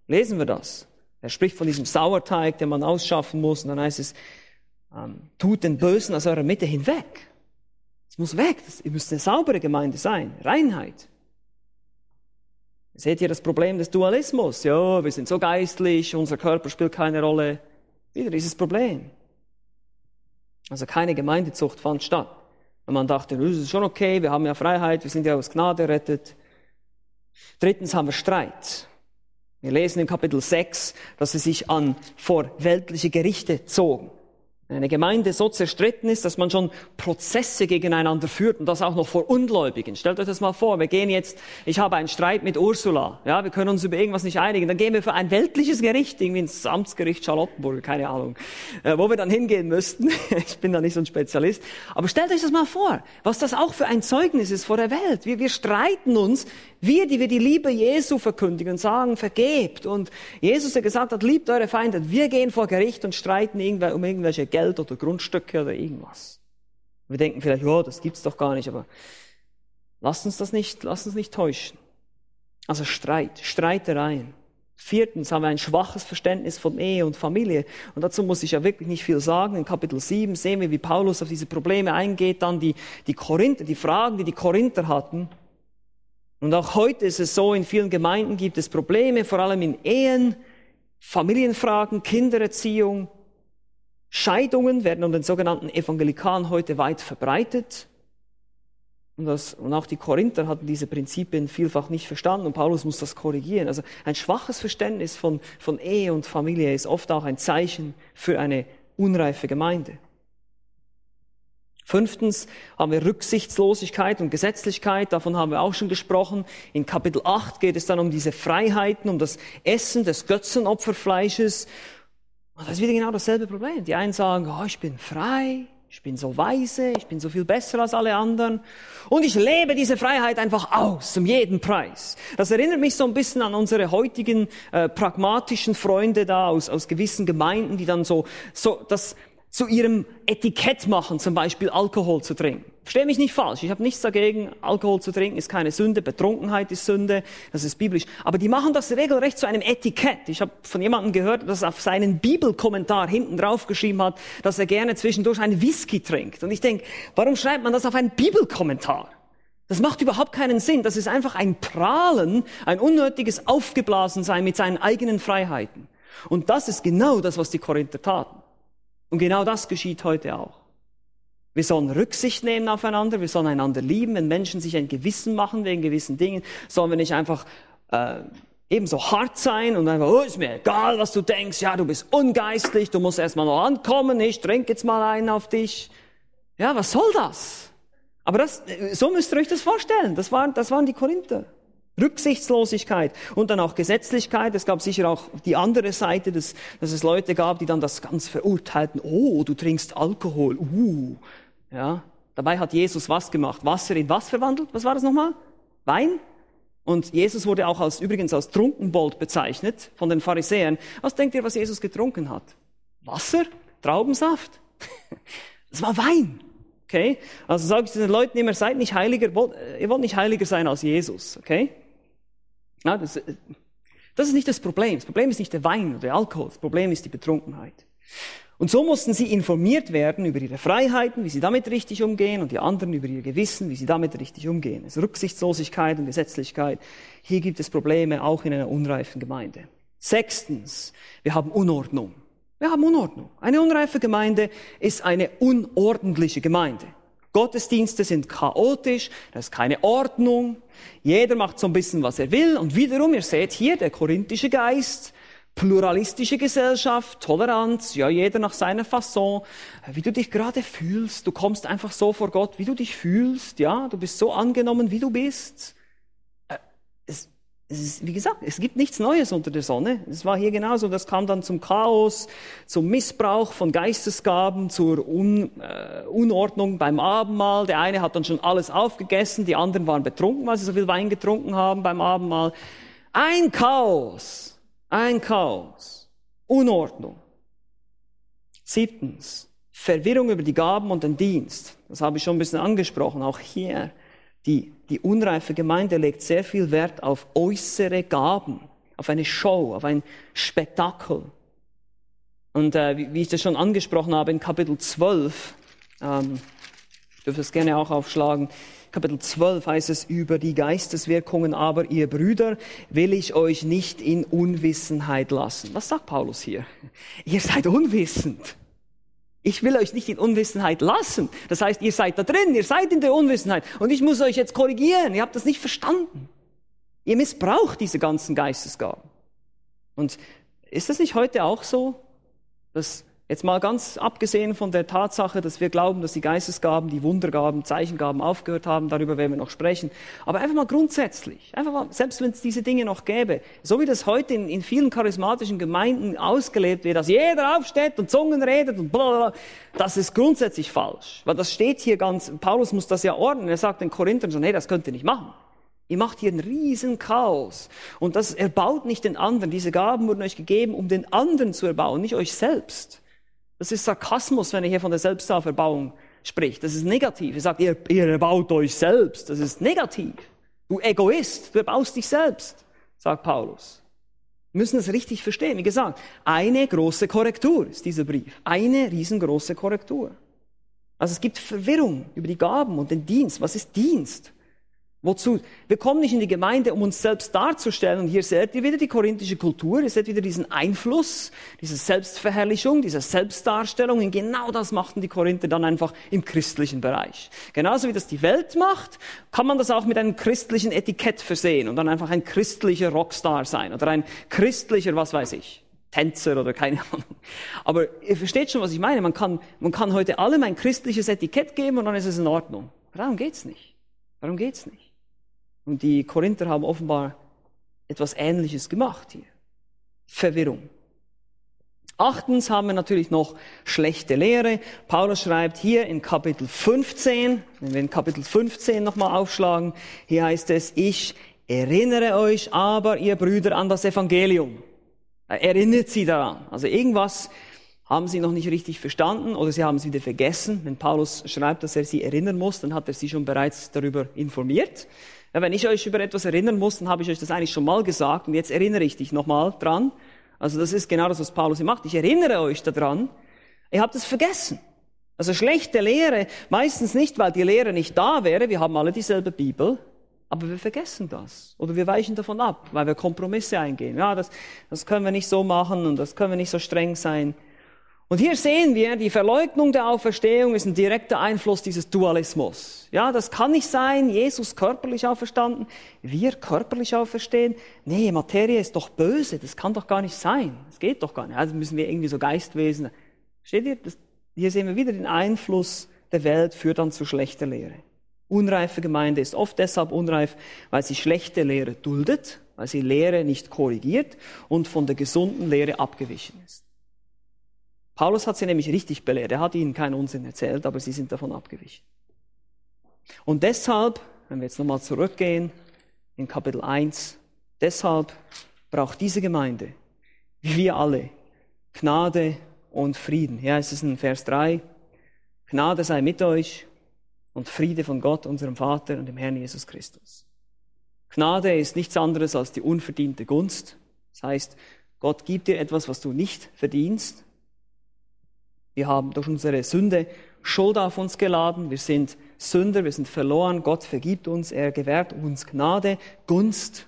lesen wir das. Er spricht von diesem Sauerteig, den man ausschaffen muss. Und dann heißt es, ähm, tut den Bösen aus eurer Mitte hinweg. Es muss weg. Das, ihr müsst eine saubere Gemeinde sein. Reinheit. Seht ihr das Problem des Dualismus? Ja, wir sind so geistlich, unser Körper spielt keine Rolle. Wieder dieses Problem. Also keine Gemeindezucht fand statt. Und man dachte, das ist schon okay, wir haben ja Freiheit, wir sind ja aus Gnade errettet. Drittens haben wir Streit. Wir lesen in Kapitel sechs, dass sie sich an vor weltliche Gerichte zogen. Wenn eine Gemeinde so zerstritten ist, dass man schon Prozesse gegeneinander führt und das auch noch vor Ungläubigen. Stellt euch das mal vor, wir gehen jetzt, ich habe einen Streit mit Ursula, ja, wir können uns über irgendwas nicht einigen, dann gehen wir für ein weltliches Gericht, irgendwie ins Amtsgericht Charlottenburg, keine Ahnung, äh, wo wir dann hingehen müssten. Ich bin da nicht so ein Spezialist. Aber stellt euch das mal vor, was das auch für ein Zeugnis ist vor der Welt. Wir, wir streiten uns, wir, die wir die Liebe Jesu verkündigen und sagen, vergebt. Und Jesus, der gesagt hat, liebt eure Feinde, wir gehen vor Gericht und streiten um irgendwelche Geld oder Grundstücke oder irgendwas. Wir denken vielleicht, ja, das gibt's doch gar nicht, aber lasst uns das nicht, lasst uns nicht täuschen. Also Streit, Streitereien. Viertens haben wir ein schwaches Verständnis von Ehe und Familie. Und dazu muss ich ja wirklich nicht viel sagen. In Kapitel sieben sehen wir, wie Paulus auf diese Probleme eingeht, dann die, die Korinther, die Fragen, die die Korinther hatten. Und auch heute ist es so, in vielen Gemeinden gibt es Probleme, vor allem in Ehen, Familienfragen, Kindererziehung. Scheidungen werden unter den sogenannten Evangelikalen heute weit verbreitet. Und, das, und auch die Korinther hatten diese Prinzipien vielfach nicht verstanden und Paulus muss das korrigieren. Also ein schwaches Verständnis von, von Ehe und Familie ist oft auch ein Zeichen für eine unreife Gemeinde. Fünftens haben wir Rücksichtslosigkeit und Gesetzlichkeit, davon haben wir auch schon gesprochen. In Kapitel acht geht es dann um diese Freiheiten, um das Essen des Götzenopferfleisches. Und das ist wieder genau dasselbe Problem. Die einen sagen, oh, ich bin frei, ich bin so weise, ich bin so viel besser als alle anderen und ich lebe diese Freiheit einfach aus, um jeden Preis. Das erinnert mich so ein bisschen an unsere heutigen äh, pragmatischen Freunde da aus, aus gewissen Gemeinden, die dann so, so das zu ihrem Etikett machen, zum Beispiel Alkohol zu trinken. Versteh mich nicht falsch, ich habe nichts dagegen, Alkohol zu trinken ist keine Sünde, Betrunkenheit ist Sünde, das ist biblisch. Aber die machen das regelrecht zu einem Etikett. Ich habe von jemandem gehört, dass er auf seinen Bibelkommentar hinten drauf geschrieben hat, dass er gerne zwischendurch einen Whisky trinkt. Und ich denke, warum schreibt man das auf einen Bibelkommentar? Das macht überhaupt keinen Sinn, das ist einfach ein Prahlen, ein unnötiges Aufgeblasensein mit seinen eigenen Freiheiten. Und das ist genau das, was die Korinther taten. Und genau das geschieht heute auch. Wir sollen Rücksicht nehmen aufeinander, wir sollen einander lieben. Wenn Menschen sich ein Gewissen machen wegen gewissen Dingen, sollen wir nicht einfach äh, ebenso hart sein und einfach, oh, ist mir egal, was du denkst, ja, du bist ungeistlich, du musst erst mal noch ankommen, ich trinke jetzt mal einen auf dich. Ja, was soll das? Aber das, so müsst ihr euch das vorstellen, das waren, das waren die Korinther. Rücksichtslosigkeit und dann auch Gesetzlichkeit. Es gab sicher auch die andere Seite, dass, dass es Leute gab, die dann das ganz verurteilten. Oh, du trinkst Alkohol. Uh, ja. Dabei hat Jesus was gemacht? Wasser in was verwandelt? Was war das nochmal? Wein? Und Jesus wurde auch als, übrigens als Trunkenbold bezeichnet von den Pharisäern. Was denkt ihr, was Jesus getrunken hat? Wasser? Traubensaft? Das war Wein. Okay? Also sage ich den Leuten immer, seid nicht heiliger, ihr wollt nicht heiliger sein als Jesus. Okay? Ja, das, das ist nicht das Problem. Das Problem ist nicht der Wein oder der Alkohol. Das Problem ist die Betrunkenheit. Und so mussten sie informiert werden über ihre Freiheiten, wie sie damit richtig umgehen, und die anderen über ihr Gewissen, wie sie damit richtig umgehen. Es ist Rücksichtslosigkeit und Gesetzlichkeit. Hier gibt es Probleme auch in einer unreifen Gemeinde. Sechstens, wir haben Unordnung. Wir haben Unordnung. Eine unreife Gemeinde ist eine unordentliche Gemeinde. Gottesdienste sind chaotisch, da ist keine Ordnung. Jeder macht so ein bisschen, was er will. Und wiederum, ihr seht hier, der korinthische Geist, pluralistische Gesellschaft, Toleranz, ja, jeder nach seiner Fasson. Wie du dich gerade fühlst, du kommst einfach so vor Gott, wie du dich fühlst, ja, du bist so angenommen, wie du bist. Es, es ist, wie gesagt, es gibt nichts Neues unter der Sonne. Es war hier genauso, das kam dann zum Chaos, zum Missbrauch von Geistesgaben, zur Un, äh, Unordnung beim Abendmahl. Der eine hat dann schon alles aufgegessen, die anderen waren betrunken, weil sie so viel Wein getrunken haben beim Abendmahl. Ein Chaos, ein Chaos, Unordnung. Siebtens, Verwirrung über die Gaben und den Dienst. Das habe ich schon ein bisschen angesprochen, auch hier. Die, die unreife Gemeinde legt sehr viel Wert auf äußere Gaben. auf eine Show, auf ein Spektakel. Und äh, wie, wie ich das schon angesprochen habe in Kapitel zwölf, ähm, ich dürfte es gerne auch aufschlagen, Kapitel zwölf heißt es über die Geisteswirkungen, aber ihr Brüder, will ich euch nicht in Unwissenheit lassen. Was sagt Paulus hier? Ihr seid unwissend. Ich will euch nicht in Unwissenheit lassen. Das heißt, ihr seid da drin, ihr seid in der Unwissenheit. Und ich muss euch jetzt korrigieren, ihr habt das nicht verstanden. Ihr missbraucht diese ganzen Geistesgaben. Und ist das nicht heute auch so, dass jetzt mal ganz abgesehen von der Tatsache, dass wir glauben, dass die Geistesgaben, die Wundergaben, Zeichengaben aufgehört haben, darüber werden wir noch sprechen. Aber einfach mal grundsätzlich, einfach mal, selbst wenn es diese Dinge noch gäbe, so wie das heute in, in vielen charismatischen Gemeinden ausgelebt wird, dass jeder aufsteht und Zungen redet und blablabla, das ist grundsätzlich falsch. Weil das steht hier ganz, Paulus muss das ja ordnen, er sagt den Korinthern schon, hey, das könnt ihr nicht machen. Ihr macht hier einen riesen Chaos. Und das erbaut nicht den anderen. Diese Gaben wurden euch gegeben, um den anderen zu erbauen, nicht euch selbst. Das ist Sarkasmus, wenn er hier von der Selbstauferbauung spricht. Das ist negativ. Er sagt, ihr, ihr erbaut euch selbst. Das ist negativ. Du Egoist, du erbaust dich selbst, sagt Paulus. Wir müssen das richtig verstehen. Wie gesagt, eine große Korrektur ist dieser Brief. Eine riesengroße Korrektur. Also es gibt Verwirrung über die Gaben und den Dienst. Was ist Dienst? Wozu? Wir kommen nicht in die Gemeinde, um uns selbst darzustellen. Und hier seht ihr wieder die korinthische Kultur. Ihr seht wieder diesen Einfluss, diese Selbstverherrlichung, diese Selbstdarstellung. Und genau das machten die Korinther dann einfach im christlichen Bereich. Genauso wie das die Welt macht, kann man das auch mit einem christlichen Etikett versehen und dann einfach ein christlicher Rockstar sein oder ein christlicher, was weiß ich, Tänzer oder keine Ahnung. Aber ihr versteht schon, was ich meine. Man kann, man kann heute allem ein christliches Etikett geben und dann ist es in Ordnung. Darum geht's nicht. Darum geht's nicht. Und die Korinther haben offenbar etwas Ähnliches gemacht hier. Verwirrung. Achtens haben wir natürlich noch schlechte Lehre. Paulus schreibt hier in Kapitel fünfzehn, wenn wir in Kapitel fünfzehn nochmal aufschlagen, hier heißt es, ich erinnere euch aber, ihr Brüder, an das Evangelium. Er erinnert sie daran. Also irgendwas haben sie noch nicht richtig verstanden oder sie haben es wieder vergessen. Wenn Paulus schreibt, dass er sie erinnern muss, dann hat er sie schon bereits darüber informiert. Ja, wenn ich euch über etwas erinnern muss, dann habe ich euch das eigentlich schon mal gesagt und jetzt erinnere ich dich nochmal dran. Also das ist genau das, was Paulus hier macht. Ich erinnere euch daran. Ihr habt es vergessen. Also schlechte Lehre, meistens nicht, weil die Lehre nicht da wäre. Wir haben alle dieselbe Bibel, aber wir vergessen das. Oder wir weichen davon ab, weil wir Kompromisse eingehen. Ja, das, das können wir nicht so machen und das können wir nicht so streng sein. Und hier sehen wir, die Verleugnung der Auferstehung ist ein direkter Einfluss dieses Dualismus. Ja, das kann nicht sein, Jesus körperlich auferstanden, wir körperlich auferstehen. Nee, Materie ist doch böse, das kann doch gar nicht sein. Das geht doch gar nicht. Also müssen wir irgendwie so Geistwesen. Versteht ihr? Das, hier sehen wir wieder den Einfluss der Welt, führt dann zu schlechter Lehre. Unreife Gemeinde ist oft deshalb unreif, weil sie schlechte Lehre duldet, weil sie Lehre nicht korrigiert und von der gesunden Lehre abgewichen ist. Paulus hat sie nämlich richtig belehrt. Er hat ihnen keinen Unsinn erzählt, aber sie sind davon abgewichen. Und deshalb, wenn wir jetzt nochmal zurückgehen in Kapitel eins, deshalb braucht diese Gemeinde, wie wir alle, Gnade und Frieden. Hier heißt es in Vers drei, Gnade sei mit euch und Friede von Gott, unserem Vater und dem Herrn Jesus Christus. Gnade ist nichts anderes als die unverdiente Gunst. Das heißt, Gott gibt dir etwas, was du nicht verdienst. Wir haben durch unsere Sünde Schuld auf uns geladen. Wir sind Sünder, wir sind verloren. Gott vergibt uns, er gewährt uns Gnade, Gunst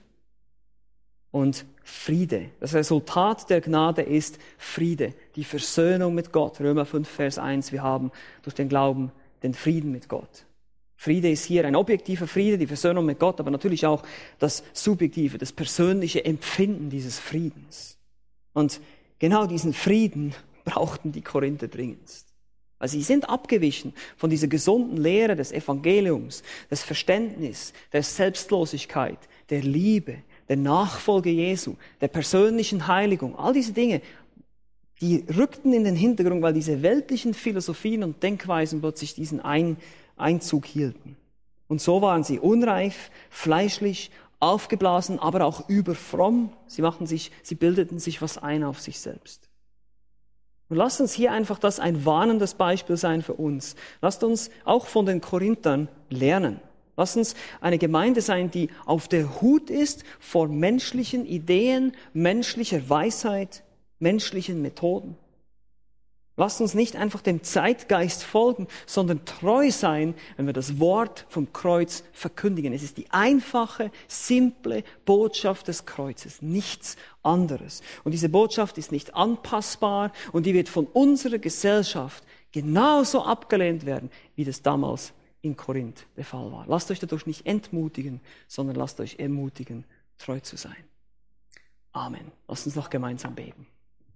und Friede. Das Resultat der Gnade ist Friede, die Versöhnung mit Gott. Römer fünf, Vers eins, wir haben durch den Glauben den Frieden mit Gott. Friede ist hier ein objektiver Friede, die Versöhnung mit Gott, aber natürlich auch das subjektive, das persönliche Empfinden dieses Friedens. Und genau diesen Frieden brauchten die Korinther dringendst. Also sie sind abgewichen von dieser gesunden Lehre des Evangeliums, des Verständnisses, der Selbstlosigkeit, der Liebe, der Nachfolge Jesu, der persönlichen Heiligung. All diese Dinge, die rückten in den Hintergrund, weil diese weltlichen Philosophien und Denkweisen plötzlich diesen Ein- Einzug hielten. Und so waren sie unreif, fleischlich, aufgeblasen, aber auch überfromm. Sie machten sich, sie bildeten sich was ein auf sich selbst. Und lasst uns hier einfach das ein warnendes Beispiel sein für uns. Lasst uns auch von den Korinthern lernen. Lass uns eine Gemeinde sein, die auf der Hut ist vor menschlichen Ideen, menschlicher Weisheit, menschlichen Methoden. Lasst uns nicht einfach dem Zeitgeist folgen, sondern treu sein, wenn wir das Wort vom Kreuz verkündigen. Es ist die einfache, simple Botschaft des Kreuzes, nichts anderes. Und diese Botschaft ist nicht anpassbar und die wird von unserer Gesellschaft genauso abgelehnt werden, wie das damals in Korinth der Fall war. Lasst euch dadurch nicht entmutigen, sondern lasst euch ermutigen, treu zu sein. Amen. Lasst uns noch gemeinsam beten.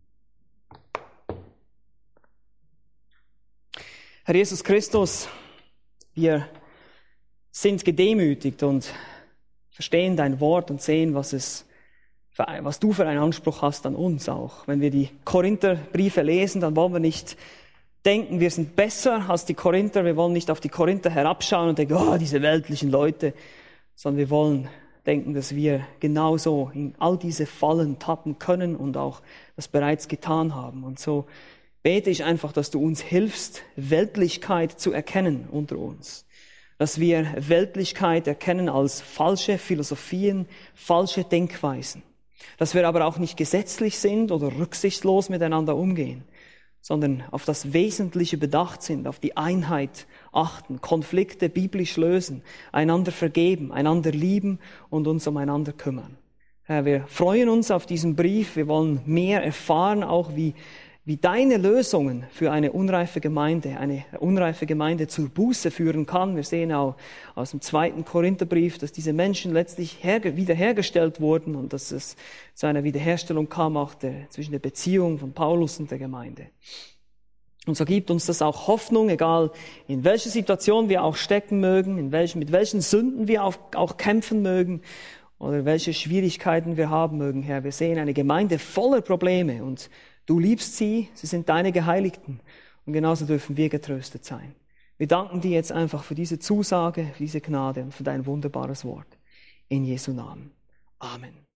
Herr Jesus Christus, wir sind gedemütigt und verstehen dein Wort und sehen, was es für, was du für einen Anspruch hast an uns auch. Wenn wir die Korintherbriefe lesen, dann wollen wir nicht denken, wir sind besser als die Korinther. Wir wollen nicht auf die Korinther herabschauen und denken, oh, diese weltlichen Leute, sondern wir wollen denken, dass wir genauso in all diese Fallen tappen können und auch das bereits getan haben. Und so bete ich einfach, dass du uns hilfst, Weltlichkeit zu erkennen unter uns. Dass wir Weltlichkeit erkennen als falsche Philosophien, falsche Denkweisen. Dass wir aber auch nicht gesetzlich sind oder rücksichtslos miteinander umgehen, sondern auf das Wesentliche bedacht sind, auf die Einheit achten, Konflikte biblisch lösen, einander vergeben, einander lieben und uns umeinander kümmern. Herr, wir freuen uns auf diesen Brief. Wir wollen mehr erfahren, auch wie wie deine Lösungen für eine unreife Gemeinde, eine unreife Gemeinde zur Buße führen kann. Wir sehen auch aus dem zweiten Korintherbrief, dass diese Menschen letztlich herge- wiederhergestellt wurden und dass es zu einer Wiederherstellung kam, auch der, zwischen der Beziehung von Paulus und der Gemeinde. Und so gibt uns das auch Hoffnung, egal in welcher Situation wir auch stecken mögen, in welchen, mit welchen Sünden wir auch, auch kämpfen mögen oder welche Schwierigkeiten wir haben mögen, Herr. Wir sehen eine Gemeinde voller Probleme und du liebst sie, sie sind deine Geheiligten und genauso dürfen wir getröstet sein. Wir danken dir jetzt einfach für diese Zusage, für diese Gnade und für dein wunderbares Wort. In Jesu Namen. Amen.